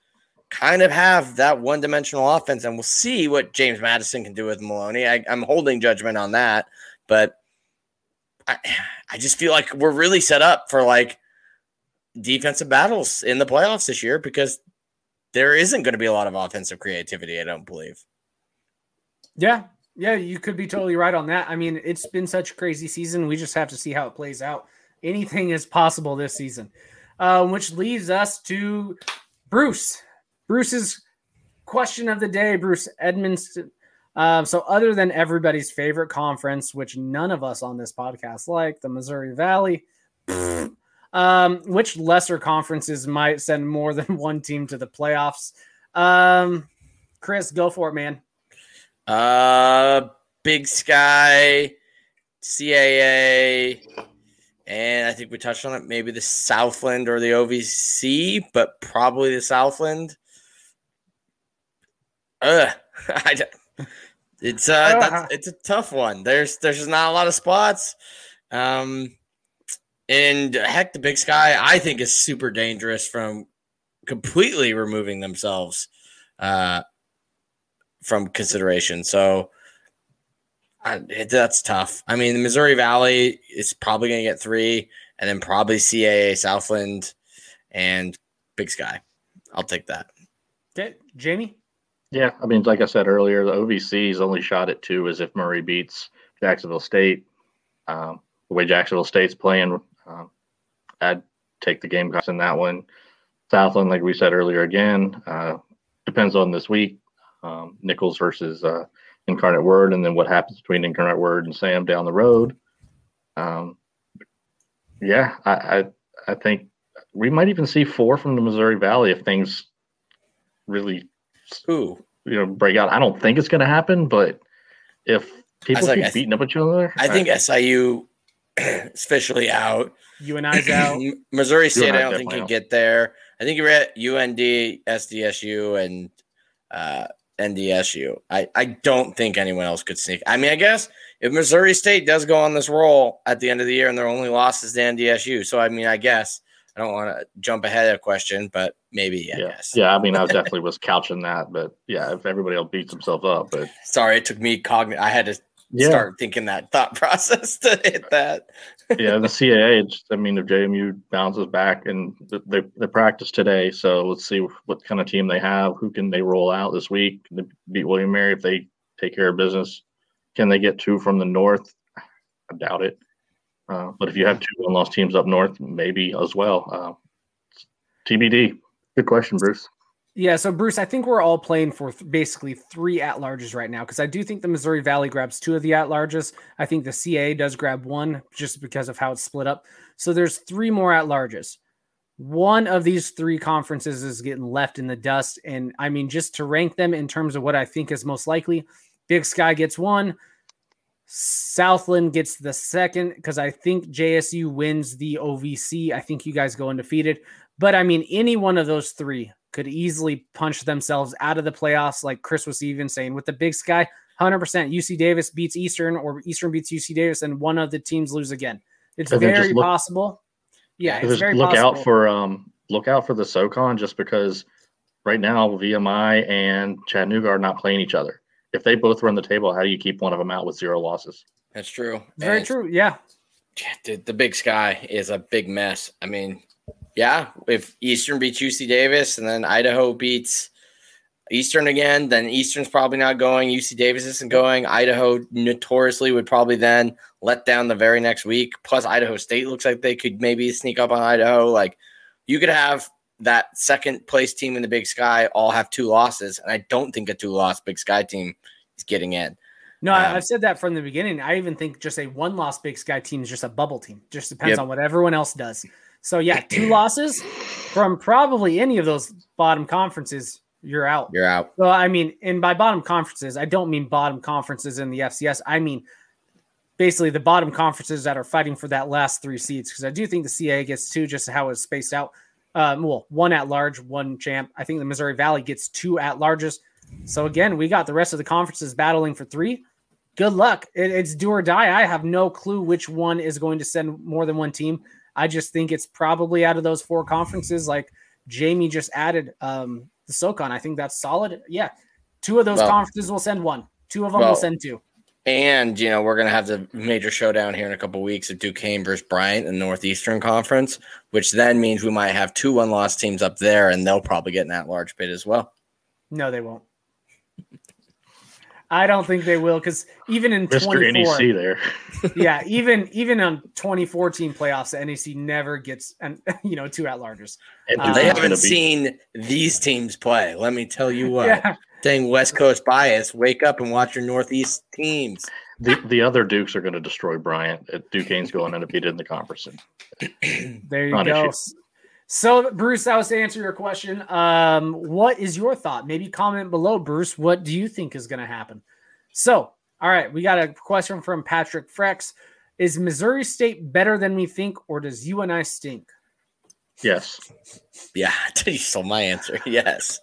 kind of have that one-dimensional offense, and we'll see what James Madison can do with Maloney. I, I'm holding judgment on that, but I, I just feel like we're really set up for like defensive battles in the playoffs this year because there isn't going to be a lot of offensive creativity, I don't believe. Yeah, yeah, you could be totally right on that. I mean, it's been such a crazy season. We just have to see how it plays out. Anything is possible this season, uh, which leads us to Bruce. Bruce's question of the day, Bruce Edmondson. Um, so other than everybody's favorite conference, which none of us on this podcast like, the Missouri Valley, um, which lesser conferences might send more than one team to the playoffs? Um, Chris, go for it, man. Uh, Big Sky, C A A, and I think we touched on it, maybe the Southland or the O V C, but probably the Southland. Ugh, I don't, it's uh, that's, it's a tough one. There's there's just not a lot of spots, um, and heck, the Big Sky I think is super dangerous from completely removing themselves, uh, from consideration. So uh, it, that's tough. I mean, the Missouri Valley is probably going to get three, and then probably C A A, Southland, and Big Sky. I'll take that. Okay, Jamie. Yeah, I mean, like I said earlier, the O V C's only shot at two is if Murray beats Jacksonville State. Um, the way Jacksonville State's playing, um, I'd take the Gamecocks in that one. Southland, like we said earlier, again, uh, depends on this week. Um, Nichols versus uh, Incarnate Word, and then what happens between Incarnate Word and Sam down the road. Um, yeah, I, I I think we might even see four from the Missouri Valley if things really – Ooh. you know, break out. I don't think it's going to happen, but if people like, keep th- beating up each other, I think I, S I U is officially out. U N I's out. Missouri State, I don't think can out. get there. I think you're at U N D, S D S U, and uh, N D S U. I, I don't think anyone else could sneak. I mean, I guess if Missouri State does go on this roll at the end of the year and their only loss is to N D S U, so I mean, I guess I don't want to jump ahead of a question, but maybe, I yeah, guess. yeah. I mean, I definitely was couching that, but yeah, if everybody else beats themselves up, but sorry, it took me cognitive. I had to yeah. start thinking that thought process to hit that. yeah, the C A A. Just, I mean, if J M U bounces back and they they practice today, so let's see what kind of team they have. Who can they roll out this week? Can they beat William and Mary if they take care of business? Can they get two from the north? I doubt it. Uh, but if you have two one-loss teams up north, maybe as well. Uh, T B D. Good question, Bruce. Yeah, so Bruce, I think we're all playing for th- basically three at-larges right now because I do think the Missouri Valley grabs two of the at-larges. I think the C A A does grab one just because of how it's split up. So there's three more at-larges. One of these three conferences is getting left in the dust. And I mean, just to rank them in terms of what I think is most likely, Big Sky gets one. Southland gets the second because I think J S U wins the O V C. I think you guys go undefeated. But I mean, any one of those three could easily punch themselves out of the playoffs, like Chris was even saying. With the Big Sky, one hundred percent U C Davis beats Eastern or Eastern beats U C Davis and one of the teams lose again. It's very look, possible. Yeah, it's very look possible. out for um look out for the SoCon just because right now V M I and Chattanooga are not playing each other. If they both run the table, how do you keep one of them out with zero losses? That's true. Very and true. Yeah. Dude, the Big Sky is a big mess. I mean, yeah, if Eastern beats U C Davis and then Idaho beats Eastern again, then Eastern's probably not going. U C Davis isn't going. Idaho notoriously would probably then let down the very next week. Plus, Idaho State looks like they could maybe sneak up on Idaho. Like, you could have that second place team in the Big Sky all have two losses, and I don't think a two-loss Big Sky team is getting in. No, um, I've said that from the beginning. I even think just a one-loss Big Sky team is just a bubble team. Just depends Yep. on what everyone else does. So, yeah, two losses from probably any of those bottom conferences, you're out. You're out. So, I mean, and by bottom conferences, I don't mean bottom conferences in the F C S. I mean basically the bottom conferences that are fighting for that last three seeds because I do think the C A A gets two just how it's spaced out. Um, well, one at large, one champ. I think the Missouri Valley gets two at larges. So again, we got the rest of the conferences battling for three. Good luck. It, it's do or die. I have no clue which one is going to send more than one team. I just think it's probably out of those four conferences, like Jamie just added, um, the SoCon. I think that's solid. Yeah. Two of those well, conferences will send one. Two of them well, will send two. And, you know, we're going to have the major showdown here in a couple of weeks of Duquesne versus Bryant in the Northeastern Conference, which then means we might have two one-loss teams up there, and they'll probably get in that large bid as well. No, they won't. I don't think they will, because even in Mister twenty-four, N E C there. yeah, even even on twenty fourteen playoffs, the N E C never gets and you know two at-largers. And they uh, haven't seen these teams play. Let me tell you what. Yeah. Dang West Coast bias. Wake up and watch your Northeast teams. The the other Dukes are going to destroy Bryant. Duquesne's going undefeated in the conference. There you go. Issue. So, Bruce, that was to answer your question. Um, what is your thought? Maybe comment below, Bruce. What do you think is going to happen? So, all right, we got a question from Patrick Frex. Is Missouri State better than we think, or does U N I stink? Yes. Yeah, you stole my answer. Yes.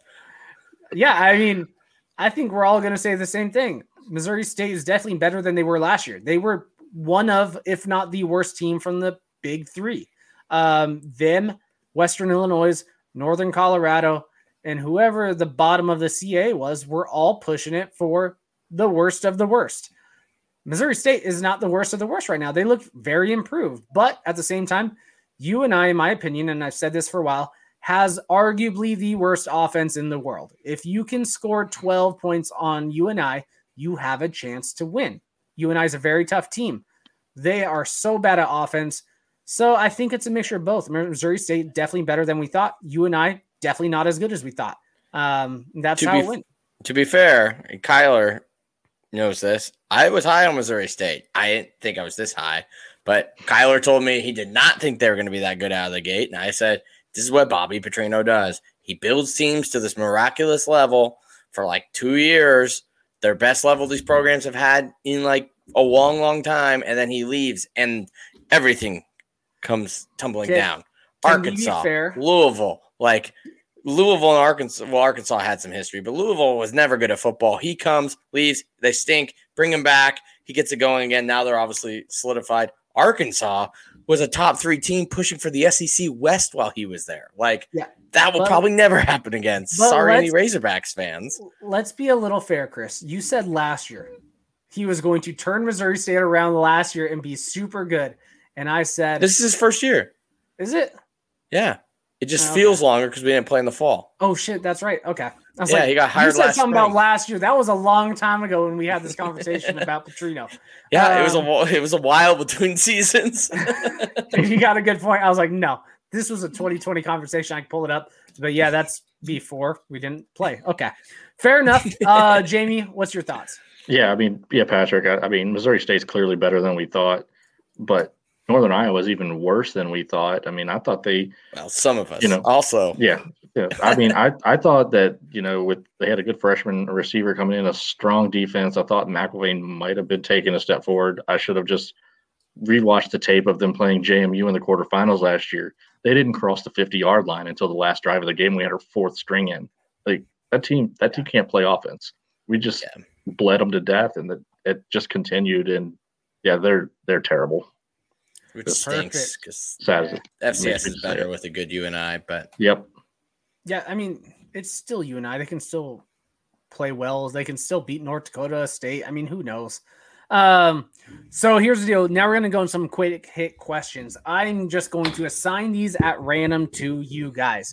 Yeah, I mean, I think we're all going to say the same thing. Missouri State is definitely better than they were last year. They were one of, if not the worst team from the Big Three. Um, them, Western Illinois, Northern Colorado, and whoever the bottom of the C A was, were all pushing it for the worst of the worst. Missouri State is not the worst of the worst right now. They look very improved. But at the same time, U N I, in my opinion, and I've said this for a while, has arguably the worst offense in the world. If you can score twelve points on U N I, you have a chance to win. U N I is a very tough team. They are so bad at offense. So I think it's a mixture of both. Missouri State definitely better than we thought. U N I definitely not as good as we thought. Um, that's to how be, it went. To be fair, Kyler knows this. I was high on Missouri State. I didn't think I was this high, but Kyler told me he did not think they were going to be that good out of the gate. And I said, this is what Bobby Petrino does. He builds teams to this miraculous level for like two years, their best level these programs have had in like a long, long time. And then he leaves and everything comes tumbling can, down. Can Arkansas, Louisville, like Louisville and Arkansas. Well, Arkansas had some history, but Louisville was never good at football. He comes, leaves, they stink, bring him back. He gets it going again. Now they're obviously solidified. Arkansas was a top three team pushing for the S E C West while he was there. Like yeah, that will but, probably never happen again. Sorry, any Razorbacks fans. Let's be a little fair, Chris. You said last year he was going to turn Missouri State around last year and be super good. And I said, this is his first year. Is it? Yeah. It just okay. feels longer because we didn't play in the fall. Oh, shit. That's right. Okay. I was yeah, like, he got hired you said last something spring. about last year. That was a long time ago when we had this conversation about Petrino. Yeah, um, it was a it was a while between seasons. You got a good point. I was like, no, this was a twenty twenty conversation. I can pull it up. But yeah, that's before we didn't play. Okay. Fair enough. Uh, Jamie, what's your thoughts? Yeah, I mean, yeah, Patrick, I, I mean, Missouri State's clearly better than we thought, but Northern Iowa is even worse than we thought. I mean, I thought they, well, some of us, you know, also, yeah, yeah. I mean, I, I thought that, you know, with they had a good freshman receiver coming in, a strong defense. I thought McElvain might have been taking a step forward. I should have just rewatched the tape of them playing J M U in the quarterfinals last year. They didn't cross the fifty yard line until the last drive of the game. We had our fourth string in. Like that team, that team can't play offense. We just yeah. bled them to death, and that it just continued. And yeah, they're they're terrible. Which it's stinks because sad. F C S is better with a good U N I, but yep. Yeah, I mean, it's still U N I. They can still play well. They can still beat North Dakota State. I mean, who knows? Um, so here's the deal. Now we're going to go in some quick hit questions. I'm just going to assign these at random to you guys.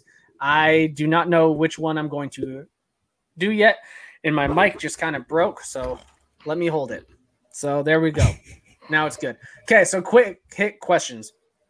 I do not know which one I'm going to do yet. And my mic just kind of broke, so let me hold it. So there we go. Now it's good. Okay, so quick hit questions.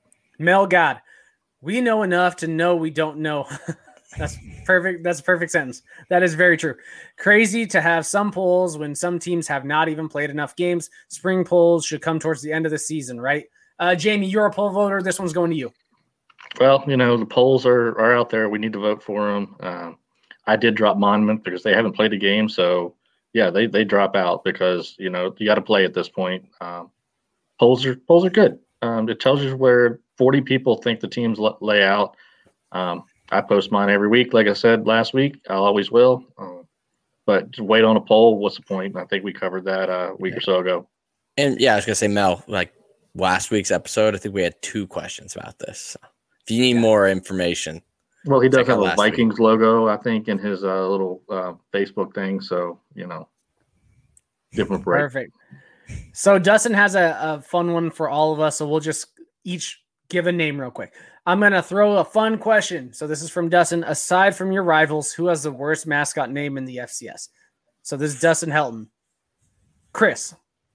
Mel God, we know enough to know we don't know. That's perfect. That's a perfect sentence. That is very true. Crazy to have some polls when some teams have not even played enough games. Spring polls should come towards the end of the season, right? Uh, Jamie, you're a poll voter. This one's going to you. Well, you know, the polls are, are out there. We need to vote for them. Um, I did drop Monmouth because they haven't played a game. So, yeah, they, they drop out because, you know, you got to play at this point. Um, polls are polls are good. Um, it tells you where forty people think the teams lay out. Um, I post mine every week. Like I said last week, I always will. Um, but to wait on a poll, what's the point? I think we covered that uh, a week yeah. or so ago. And, yeah, I was going to say, Mel, like last week's episode, I think we had two questions about this. So if you need yeah. more information. Well, he does like have a last Vikings week. logo, I think, in his uh, little uh, Facebook thing. So, you know, give him a break. Perfect. So Dustin has a, a fun one for all of us. So we'll just each give a name real quick. I'm going to throw a fun question. So this is from Dustin. Aside from your rivals, who has the worst mascot name in the F C S? So this is Dustin Helton. Chris.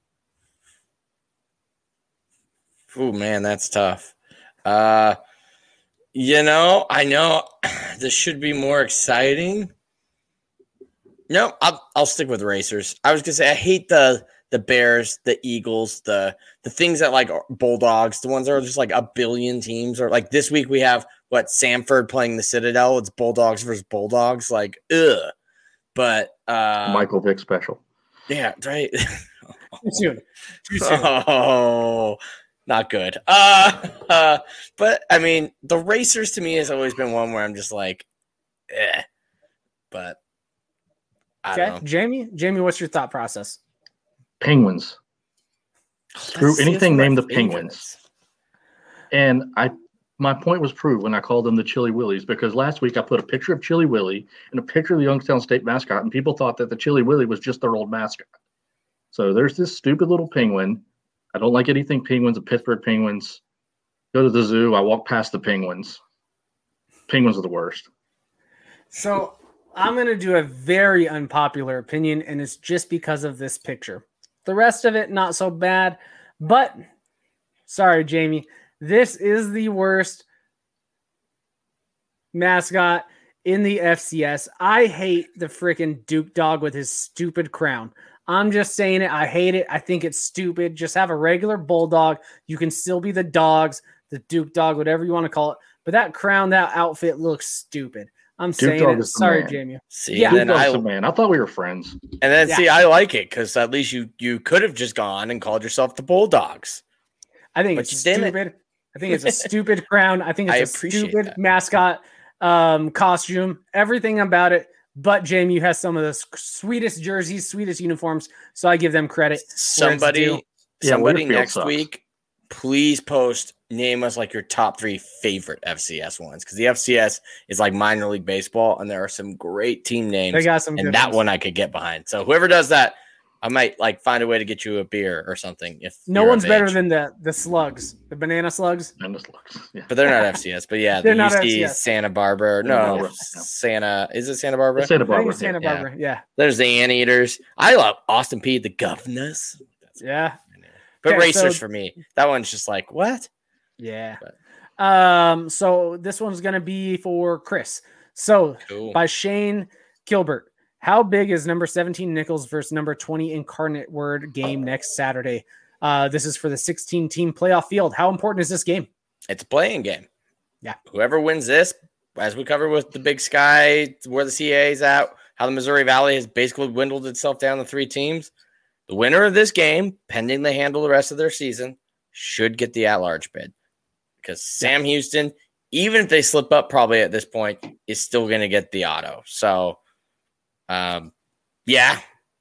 Oh, man, that's tough. Uh, you know, I know this should be more exciting. No, I'll, I'll stick with Racers. I was going to say I hate the the Bears, the Eagles, the the things that like Bulldogs, the ones that are just like a billion teams. Or like this week we have, what, Samford playing the Citadel. It's Bulldogs versus Bulldogs. Like, ugh. But uh, Michael Vick special. Yeah, right. Too soon. Too soon. Oh, not good. Uh, uh, but I mean, the Racers to me has always been one where I'm just like, eh. But I Okay, don't know. Jamie. Jamie, what's your thought process? Penguins. Screw Let's see, anything it's my named the favorites. Penguins. And I, my point was proved when I called them the Chili Willies, because last week I put a picture of Chili Willy and a picture of the Youngstown State mascot, and people thought that the Chili Willy was just their old mascot. So there's this stupid little penguin. I don't like anything penguins, the Pittsburgh Penguins. Go to the zoo. I walk past the penguins. Penguins are the worst. So I'm going to do a very unpopular opinion, and it's just because of this picture. The rest of it, not so bad. But, sorry, Jamie, this is the worst mascot in the F C S. I hate the freaking Duke dog with his stupid crown. I'm just saying it. I hate it. I think it's stupid. Just have a regular bulldog. You can still be the dogs, the Duke dog, whatever you want to call it. But that crown, that outfit looks stupid. I'm Duke saying dog it. is the Sorry, man. Jamie. See, Yeah. and Duke then Dog's I the man. I thought we were friends. and then Yeah. see, I like it because at least you you could have just gone and called yourself the Bulldogs. I think But it's you didn't. stupid. I think it's a stupid crown. I think I it's a appreciate stupid that. mascot um, costume. Everything about it. But Jamie has some of the s- sweetest jerseys, sweetest uniforms. So I give them credit. due. Somebody, Yeah, somebody Weirfield next sucks. week, please post name us like your top three favorite F C S ones, because the F C S is like minor league baseball, and there are some great team names. They got some and good that ones. one I could get behind. So whoever does that, I might like find a way to get you a beer or something. If No you're one's of better age. than the the slugs, the banana slugs. And this looks, yeah. But they're not F C S. But yeah, They're the not U F C C S. Santa Barbara. Santa No, Barbara, yeah. Santa is it Santa Barbara? It's Santa I think Barbara. it's Santa yeah. Barbara. Yeah. There's the Anteaters. I love Austin P, the Governors. Yeah. But Okay, Racers so- for me. That one's just like, what? Yeah. Um, so this one's gonna be for Chris. So Cool. by Shane Gilbert. How big is number seventeen Nichols versus number twenty Incarnate Word game next Saturday? Uh, this is for the sixteen team playoff field. How important is this game? It's a playing game. Yeah. Whoever wins this, as we covered with the Big Sky, where the C A A is at, how the Missouri Valley has basically dwindled itself down to three teams. The winner of this game, pending they handle the rest of their season, should get the at-large bid. Because Sam Houston, even if they slip up probably at this point, is still going to get the auto. So, um, yeah.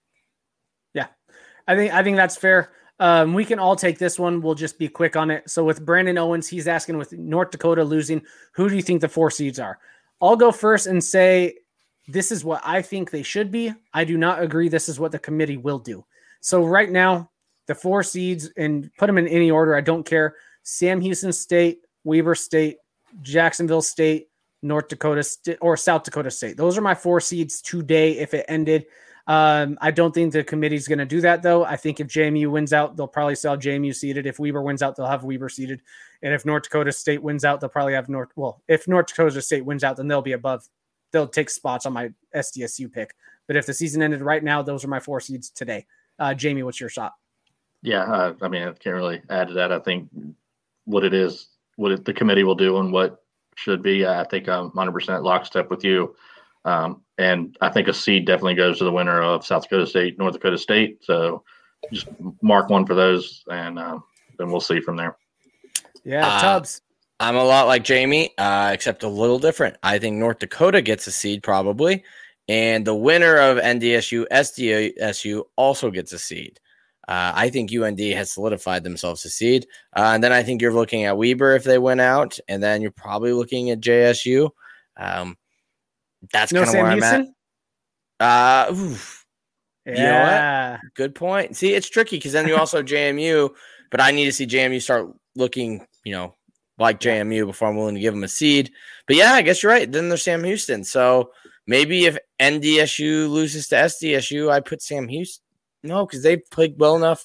Yeah, I think I think that's fair. Um, we can all take this one. We'll just be quick on it. So with Brandon Owens, he's asking with North Dakota losing, who do you think the four seeds are? I'll go first and say this is what I think they should be. I do not agree. This is what the committee will do. So right now, the four seeds, and put them in any order, I don't care. Sam Houston State, Weber State, Jacksonville State, North Dakota State, or South Dakota State. Those are my four seeds today if it ended. Um, I don't think the committee's going to do that, though. I think if J M U wins out, they'll probably sell J M U seated. If Weber wins out, they'll have Weber seated. And if North Dakota State wins out, they'll probably have North. Well, if North Dakota State wins out, then they'll be above. They'll take spots on my S D S U pick. But if the season ended right now, those are my four seeds today. Uh, Jamie, what's your shot? Yeah, uh, I mean, I can't really add to that. I think what it is, what it, the committee will do and what should be, I think I'm one hundred percent lockstep with you. Um, and I think a seed definitely goes to the winner of South Dakota State, North Dakota State. So just mark one for those, and um, then we'll see from there. Yeah, Uh, Tubbs. I'm a lot like Jamie, uh, except a little different. I think North Dakota gets a seed probably, and the winner of N D S U, S D S U also gets a seed. Uh, I think U N D has solidified themselves a seed. Uh, and then I think you're looking at Weber if they win out, and then you're probably looking at J S U. Um, that's no kind of Sam where Houston? I'm at. Uh, oof. Yeah. You know what? Good point. See, it's tricky because then you also have J M U, but I need to see J M U start looking, you know, like J M U before I'm willing to give them a seed. But yeah, I guess you're right. Then there's Sam Houston. So maybe if N D S U loses to S D S U, I put Sam Houston. No, because they've played well enough.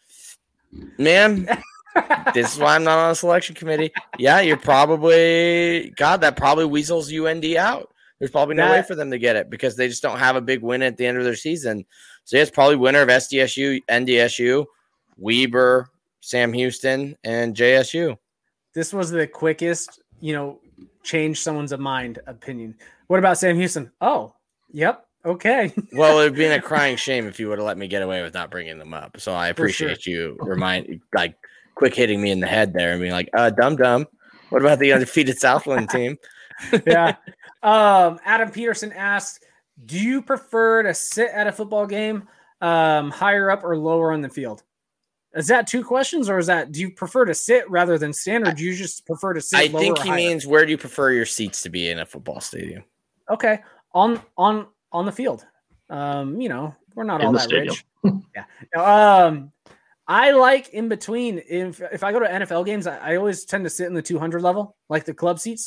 Man, this is why I'm not on a selection committee. Yeah, you're probably – God, that probably weasels U N D out. There's probably no that, way for them to get it because they just don't have a big win at the end of their season. So, yeah, it's probably winner of S D S U, N D S U, Weber, Sam Houston, and J S U. This was the quickest, you know, change someone's mind opinion. What about Sam Houston? Oh, yep. Okay. Well, it would be a crying shame if you would have let me get away with not bringing them up. So I appreciate sure. you remind, like, quick hitting me in the head there and being like, uh, dumb dumb. What about the undefeated Southland team? Yeah. Um, Adam Peterson asked, do you prefer to sit at a football game um, higher up or lower on the field? Is that two questions, or is that do you prefer to sit rather than stand, or do you just prefer to sit? I lower think or he higher? means where do you prefer your seats to be in a football stadium? Okay, on on on the field. Um, you know, we're not in all the that stadium. rich. Yeah. Um, I like in between. If if I go to N F L games, I, I always tend to sit in the two hundred level, like the club seats.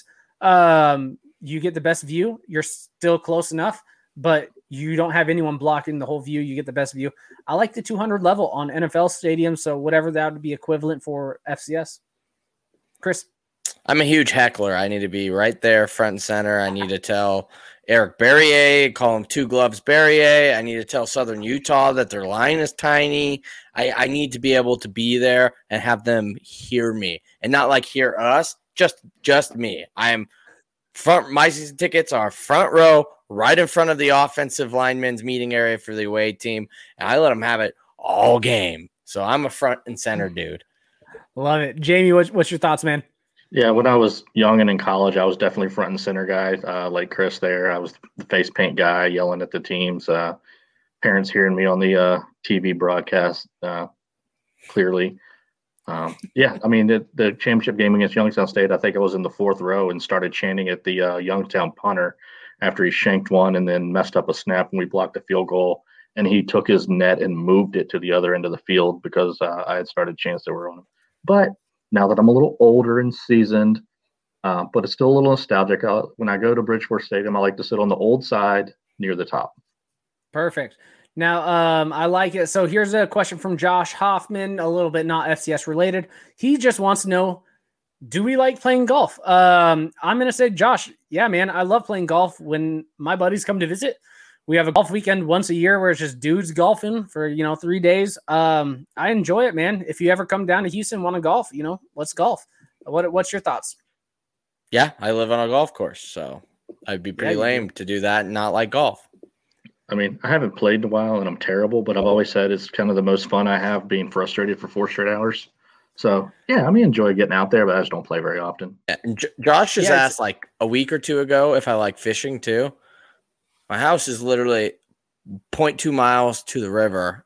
Um, you get the best view. You're still close enough, but you don't have anyone blocking the whole view. You get the best view. I like the two hundred level on N F L stadiums. So whatever that would be equivalent for F C S. Chris? I'm a huge heckler. I need to be right there, front and center. I need to tell Eric Berrier, call him Two Gloves Berrier. I need to tell Southern Utah that their line is tiny. I, I need to be able to be there and have them hear me and not like hear us, just just me. I am front. My season tickets are front row, right in front of the offensive linemen's meeting area for the away team, and I let them have it all game. So I'm a front and center dude. Love it. Jamie, what's, what's your thoughts, man? Yeah, when I was young and in college, I was definitely front and center guy, uh, like Chris there. I was the face paint guy, yelling at the teams. Uh, parents hearing me on the uh, T V broadcast uh, clearly. Um, yeah, I mean, the, the championship game against Youngstown State, I think I was in the fourth row and started chanting at the uh, Youngstown punter after he shanked one and then messed up a snap and we blocked the field goal. And he took his net and moved it to the other end of the field because uh, I had started chants that were on him. But now that I'm a little older and seasoned, uh, but it's still a little nostalgic. I'll, when I go to Bridgeport Stadium, I like to sit on the old side near the top. Perfect. Now, um, I like it. So here's a question from Josh Hoffman, a little bit not F C S related. He just wants to know, do we like playing golf? Um, I'm going to say, Josh, yeah, man, I love playing golf. When my buddies come to visit, we have a golf weekend once a year where it's just dudes golfing for, you know, three days. Um, I enjoy it, man. If you ever come down to Houston, want to golf, you know, let's golf. What, what's your thoughts? Yeah, I live on a golf course, so I'd be pretty Yeah, lame do. to do that and not like golf. I mean, I haven't played in a while and I'm terrible, but I've always said it's kind of the most fun I have being frustrated for four straight hours. So, yeah, I mean, enjoy getting out there, but I just don't play very often. Yeah, and J- Josh just Yeah, asked like a week or two ago if I like fishing too. My house is literally zero point two miles to the river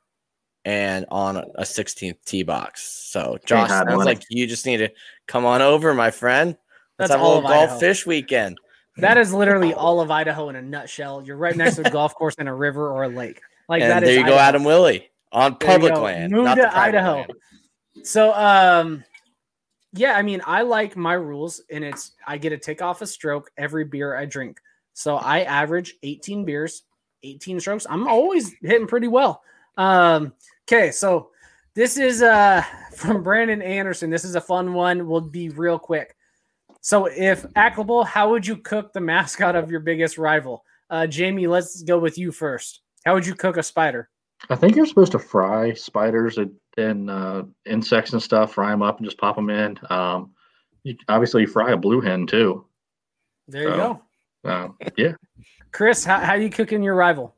and on a sixteenth tee box. So, Josh, hide sounds money. like you just need to come on over, my friend. Let's That's have a all little of golf Idaho. fish weekend. That is literally all of Idaho in a nutshell. You're right next to a golf course and a river or a lake. Like And that there is you go, Idaho. Adam Willie on There you public go. land. Move not to the private Idaho. land. So, um, yeah, I mean, I like my rules, and it's I get a tick off a stroke every beer I drink. So I average eighteen beers, eighteen strokes. I'm always hitting pretty well. Um, okay, so this is uh from Brandon Anderson. This is a fun one. We'll be real quick. So if applicable, how would you cook the mascot of your biggest rival? Uh, Jamie, let's go with you first. How would you cook a spider? I think you're supposed to fry spiders and, and uh, insects and stuff, fry them up and just pop them in. Um, you, obviously, you fry a blue hen too. There you So, go. Uh, yeah. Chris, how, how you cooking your rival?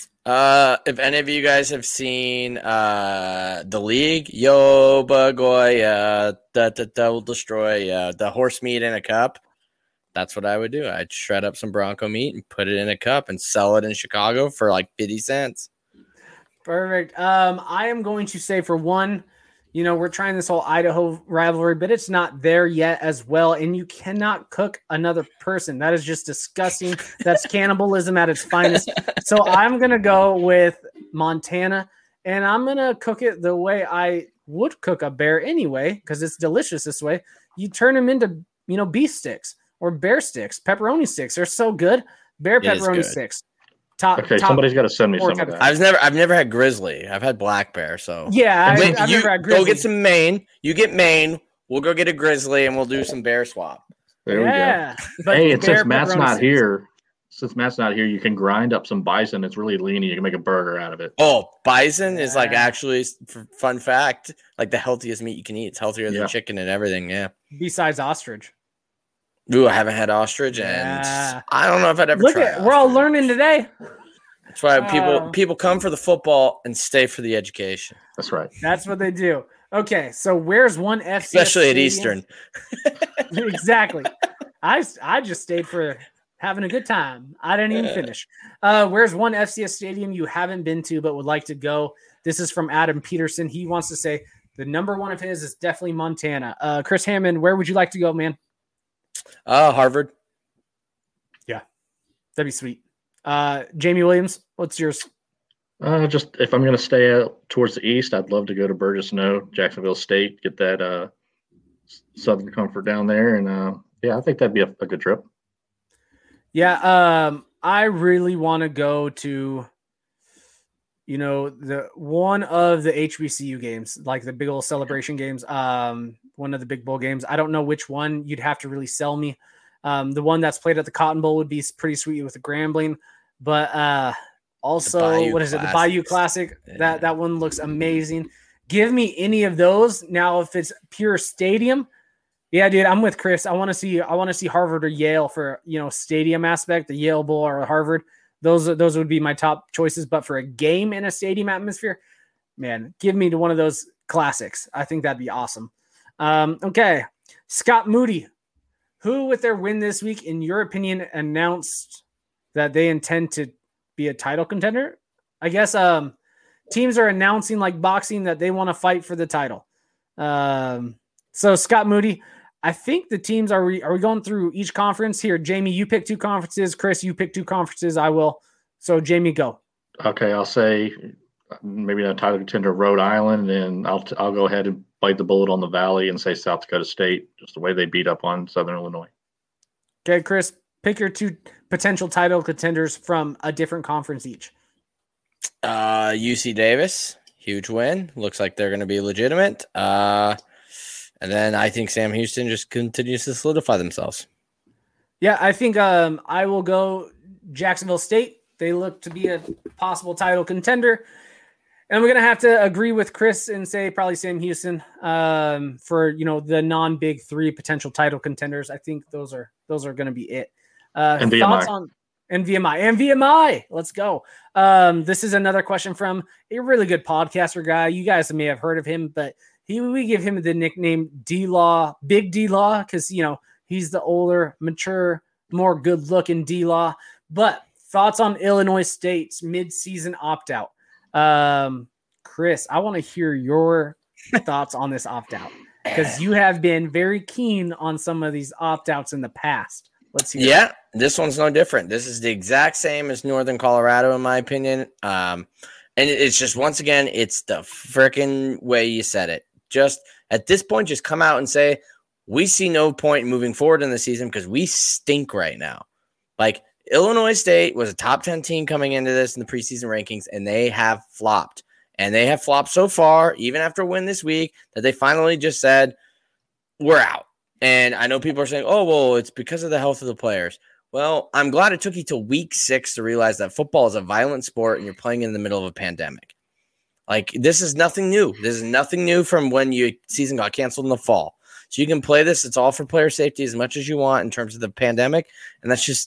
Uh, if any of you guys have seen uh the league, yo bagoy, uh, that that will destroy uh, the horse meat in a cup. That's what I would do. I'd shred up some Bronco meat and put it in a cup and sell it in Chicago for like fifty cents. Perfect. Um, I am going to say for one, you know, we're trying this whole Idaho rivalry, but it's not there yet as well. And you cannot cook another person. That is just disgusting. That's cannibalism at its finest. So I'm going to go with Montana, and I'm going to cook it the way I would cook a bear anyway, because it's delicious this way. You turn them into, you know, beef sticks or bear sticks, pepperoni sticks. They're so good. Bear It is pepperoni good. sticks. Top, Okay, top somebody's got to send me four some of types. that. I've never, I've never had grizzly. I've had black bear. So Yeah, I, Wait, I've you never had go grizzly. get some Maine. You get Maine. We'll go get a grizzly, and we'll do some bear swap. There we go. yeah, but Hey, and bear since Matt's pepperoni not sticks. here, since Matt's not here, you can grind up some bison. It's really lean. And you can make a burger out of it. Oh, bison is like Yeah. actually, f- fun fact, like the healthiest meat you can eat. It's healthier than Yeah. chicken and everything. Yeah. Besides ostrich. Ooh, I haven't had ostrich, and Yeah. I don't know if I'd ever Look try. at, we're all ostrich. learning today. That's why people Uh, people come for the football and stay for the education, That's right. That's what they do. Okay, so where's one F C S especially at stadium? Eastern. Exactly. I I just stayed for having a good time. I didn't even finish. Uh, where's one F C S stadium you haven't been to but would like to go? This is from Adam Peterson. He wants to say the number one of his is definitely Montana. Uh, Chris Hammond, where would you like to go, man? Uh, Harvard. That'd be sweet. Uh, Jamie Williams, what's yours? Uh, just if I'm going to stay out towards the east, I'd love to go to Burgess Snow, Jacksonville State, get that uh, Southern comfort down there, and uh, yeah, I think that'd be a, a good trip. Yeah, um, I really want to go to, you know, the one of the H B C U games, like the big old celebration games. Um, one of the big bowl games. I don't know which one. You'd have to really sell me. Um, the one that's played at the Cotton Bowl would be pretty sweet with the Grambling, but uh, also Bayou what is it? The Bayou Classics. Classic. Yeah. That that one looks amazing. Give me any of those now. If it's pure stadium. Yeah, dude, I'm with Chris. I want to see I want to see Harvard or Yale for, you know, stadium aspect, the Yale Bowl or Harvard. Those are, those would be my top choices. But for a game in a stadium atmosphere, man, give me to one of those classics. I think that'd be awesome. Um, okay, Scott Moody, who with their win this week, in your opinion, announced that they intend to be a title contender? I guess um, teams are announcing like boxing that they want to fight for the title. Um, so Scott Moody. I think the teams are we are we going through each conference here? Jamie, you pick two conferences. Chris, you pick two conferences. I will. So Jamie, go. Okay, I'll say maybe a title contender, Rhode Island, and I'll I'll go ahead and bite the bullet on the Valley and say South Dakota State, just the way they beat up on Southern Illinois. Okay, Chris, pick your two potential title contenders from a different conference each. Uh, U C Davis, huge win. Looks like they're going to be legitimate. Uh, and then I think Sam Houston just continues to solidify themselves. Yeah, I think um, I will go Jacksonville State. They look to be a possible title contender. And we're going to have to agree with Chris and say probably Sam Houston um, for, you know, the non-big three potential title contenders. I think those are those are going to be it. Uh, And V M I. thoughts on and V M I and V M I. Let's go. Um, this is another question from a really good podcaster guy. You guys may have heard of him, but he we give him the nickname D-Law, Big D-Law, because, you know, he's the older, mature, more good-looking D-Law. But thoughts on Illinois State's mid-season opt-out? Um, Chris, I want to hear your thoughts on this opt-out because you have been very keen on some of these opt-outs in the past. Let's hear. Yeah, this one's no different. This is the exact same as Northern Colorado, in my opinion. Um, and it- it's just, once again, it's the freaking way you said it. Just at this point, just come out and say, we see no point in moving forward in the season because we stink right now. Like, Illinois State was a top ten team coming into this in the preseason rankings, and they have flopped. And they have flopped so far, even after a win this week, that they finally just said, we're out. And I know people are saying, oh, well, it's because of the health of the players. Well, I'm glad it took you till week six to realize that football is a violent sport and you're playing in the middle of a pandemic. Like, this is nothing new. This is nothing new from when your season got canceled in the fall. So you can play this. It's all for player safety as much as you want in terms of the pandemic. And that's just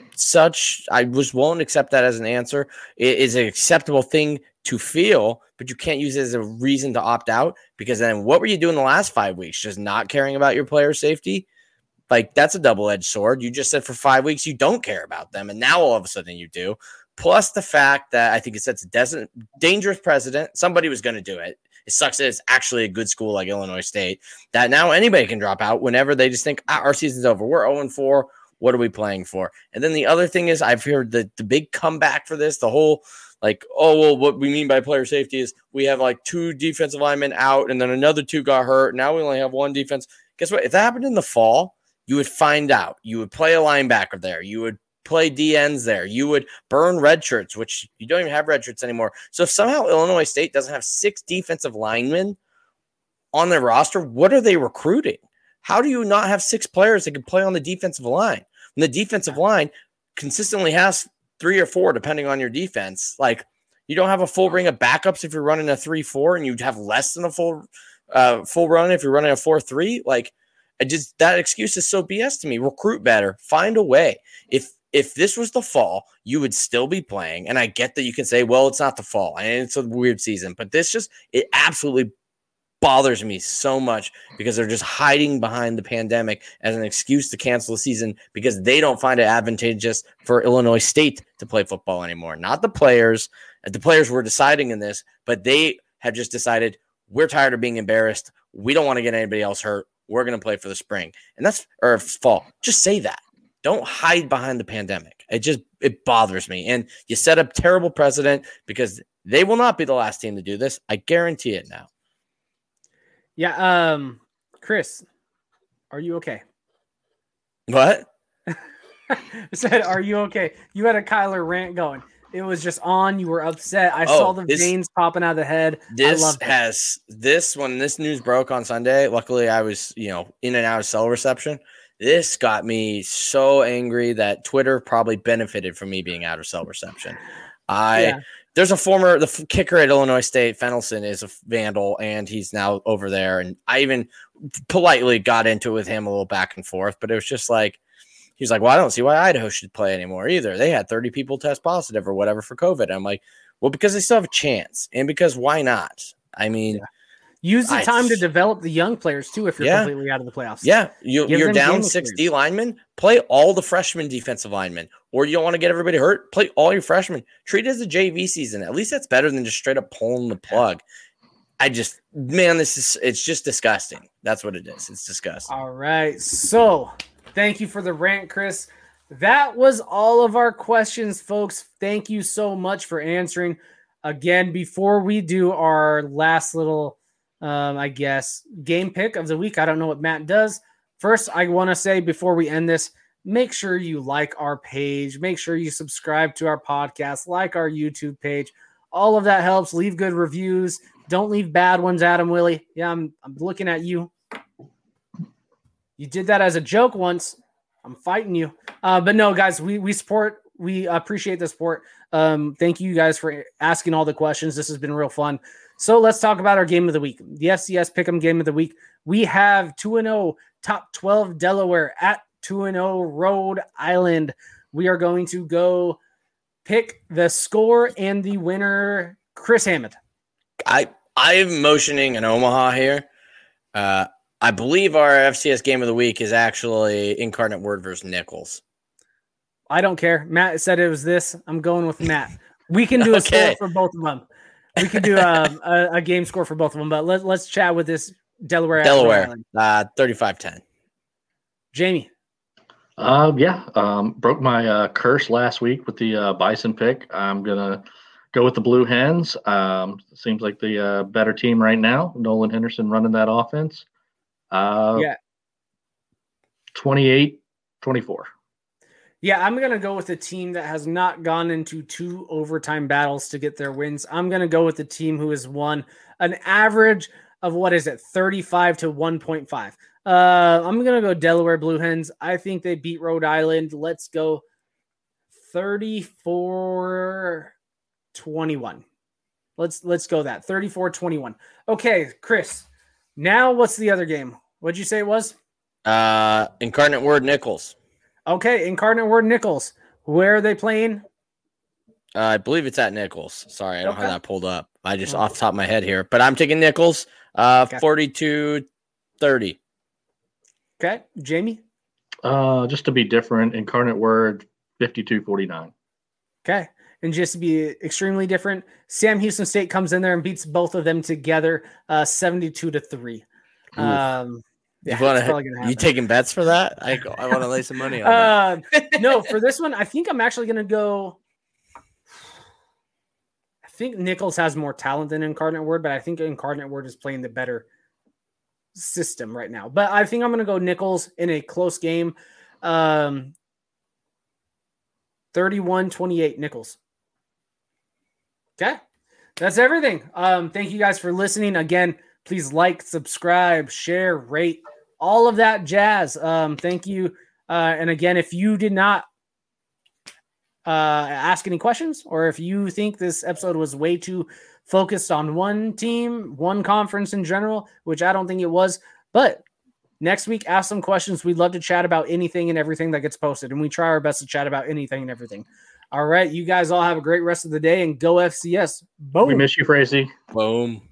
such, I just won't accept that as an answer. It is an acceptable thing to feel, but you can't use it as a reason to opt out, because then what were you doing the last five weeks? Just not caring about your player safety? Like, that's a double-edged sword. You just said for five weeks you don't care about them, and now all of a sudden you do. Plus the fact that I think it sets a des- dangerous precedent. Somebody was going to do it. It sucks that it's actually a good school like Illinois State that now anybody can drop out whenever they just think, ah, our season's over. We're oh and four. What are we playing for? And then the other thing is I've heard the, the big comeback for this, the whole like, oh, well, what we mean by player safety is we have like two defensive linemen out and then another two got hurt. Now we only have one defense. Guess what? If that happened in the fall, you would find out. You would play a linebacker there. You would play D Ns there. You would burn red shirts, which you don't even have red shirts anymore. So if somehow Illinois State doesn't have six defensive linemen on their roster, what are they recruiting? How do you not have six players that can play on the defensive line? And the defensive line consistently has three or four, depending on your defense. Like, you don't have a full ring of backups if you're running a three four, and you'd have less than a full uh, full run if you're running a four three. Like, I just that excuse is so B S to me. Recruit better. Find a way. If if this was the fall, you would still be playing. And I get that you can say, well, it's not the fall, and it's a weird season. But this just it absolutely bothers me so much because they're just hiding behind the pandemic as an excuse to cancel the season because they don't find it advantageous for Illinois State to play football anymore. Not the players. The players were deciding in this, but they have just decided we're tired of being embarrassed. We don't want to get anybody else hurt. We're going to play for the spring. And that's or fall. Just say that. Don't hide behind the pandemic. It just it bothers me. And you set a terrible precedent because they will not be the last team to do this. I guarantee it now. Yeah, um, Chris, are you okay? What? I said, are you okay? You had a Kyler rant going. It was just on. You were upset. I oh, saw the this, veins popping out of the head. This I loved has this when this news broke on Sunday. Luckily, I was you know in and out of cell reception. This got me so angry that Twitter probably benefited from me being out of cell reception. I. Yeah. There's a former the f- kicker at Illinois State, Fennelson, is a vandal, and he's now over there. And I even politely got into it with him a little back and forth, but it was just like he's like, "Well, I don't see why Idaho should play anymore either. They had thirty people test positive or whatever for COVID." And I'm like, "Well, because they still have a chance, and because why not? I mean." Yeah. Use the time I, to develop the young players, too, if you're yeah. completely out of the playoffs. Yeah, you, you're down six D linemen, play all the freshman defensive linemen. Or you don't want to get everybody hurt, play all your freshmen. Treat it as a J V season. At least that's better than just straight up pulling the plug. I just, man, this is, it's just disgusting. That's what it is. It's disgusting. All right. So thank you for the rant, Chris. That was all of our questions, folks. Thank you so much for answering. Again, before we do our last little Um, I guess, game pick of the week. I don't know what Matt does. First, I want to say before we end this, make sure you like our page. Make sure you subscribe to our podcast, like our YouTube page. All of that helps. Leave good reviews. Don't leave bad ones, Adam Willie. Yeah, I'm, I'm looking at you. You did that as a joke once. I'm fighting you. Uh, but no, guys, we, we support, we appreciate the support. Um, thank you guys for asking all the questions. This has been real fun. So let's talk about our game of the week. The F C S Pick'em game of the week. We have two and oh top twelve Delaware at two and oh Rhode Island. We are going to go pick the score and the winner, Chris Hammond. I I'm motioning an Omaha here. Uh, I believe our F C S game of the week is actually Incarnate Word versus Nichols. I don't care. Matt said it was this. I'm going with Matt. We can do a okay. score for both of them. We can do um, a, a game score for both of them, but let, let's chat with this Delaware. Delaware, uh, thirty-five ten. Jamie. Uh, yeah, um, broke my uh, curse last week with the uh, Bison pick. I'm going to go with the Blue Hens. Um, seems like the uh, better team right now. Nolan Henderson running that offense. Uh, yeah. twenty-eight twenty-four. Yeah, I'm going to go with a team that has not gone into two overtime battles to get their wins. I'm going to go with the team who has won an average of, what is it, thirty-five to one point five. Uh, I'm going to go Delaware Blue Hens. I think they beat Rhode Island. Let's go thirty-four twenty-one. Let's let's go that. thirty-four twenty-one. Okay, Chris. Now what's the other game? What'd you say it was? Uh, Incarnate Word Nichols. Okay, Incarnate Word Nichols. Where are they playing? Uh, I believe it's at Nichols. Sorry, I don't okay. have that pulled up. I just oh. off the top of my head here. But I'm taking Nichols, uh, okay. forty-two thirty. Okay, Jamie? Uh, just to be different, Incarnate Word, fifty-two forty-nine. Okay. and just be extremely different. Sam Houston State comes in there and beats both of them together, uh, seventy-two to three. Um, yeah, you, wanna, you taking bets for that? I I want to lay some money on uh, that. No, for this one, I think I'm actually going to go. I think Nichols has more talent than Incarnate Word, but I think Incarnate Word is playing the better system right now. But I think I'm going to go Nichols in a close game. Um, thirty-one twenty-eight Nichols. Okay. That's everything. Um, thank you guys for listening. Again, please like, subscribe, share, rate, all of that jazz. Um, thank you. Uh, and again, if you did not uh, ask any questions, or if you think this episode was way too focused on one team, one conference in general, which I don't think it was, but next week, ask some questions. We'd love to chat about anything and everything that gets posted, and we try our best to chat about anything and everything. All right, you guys all have a great rest of the day, and go F C S. Boom. We miss you, Frazee. Boom.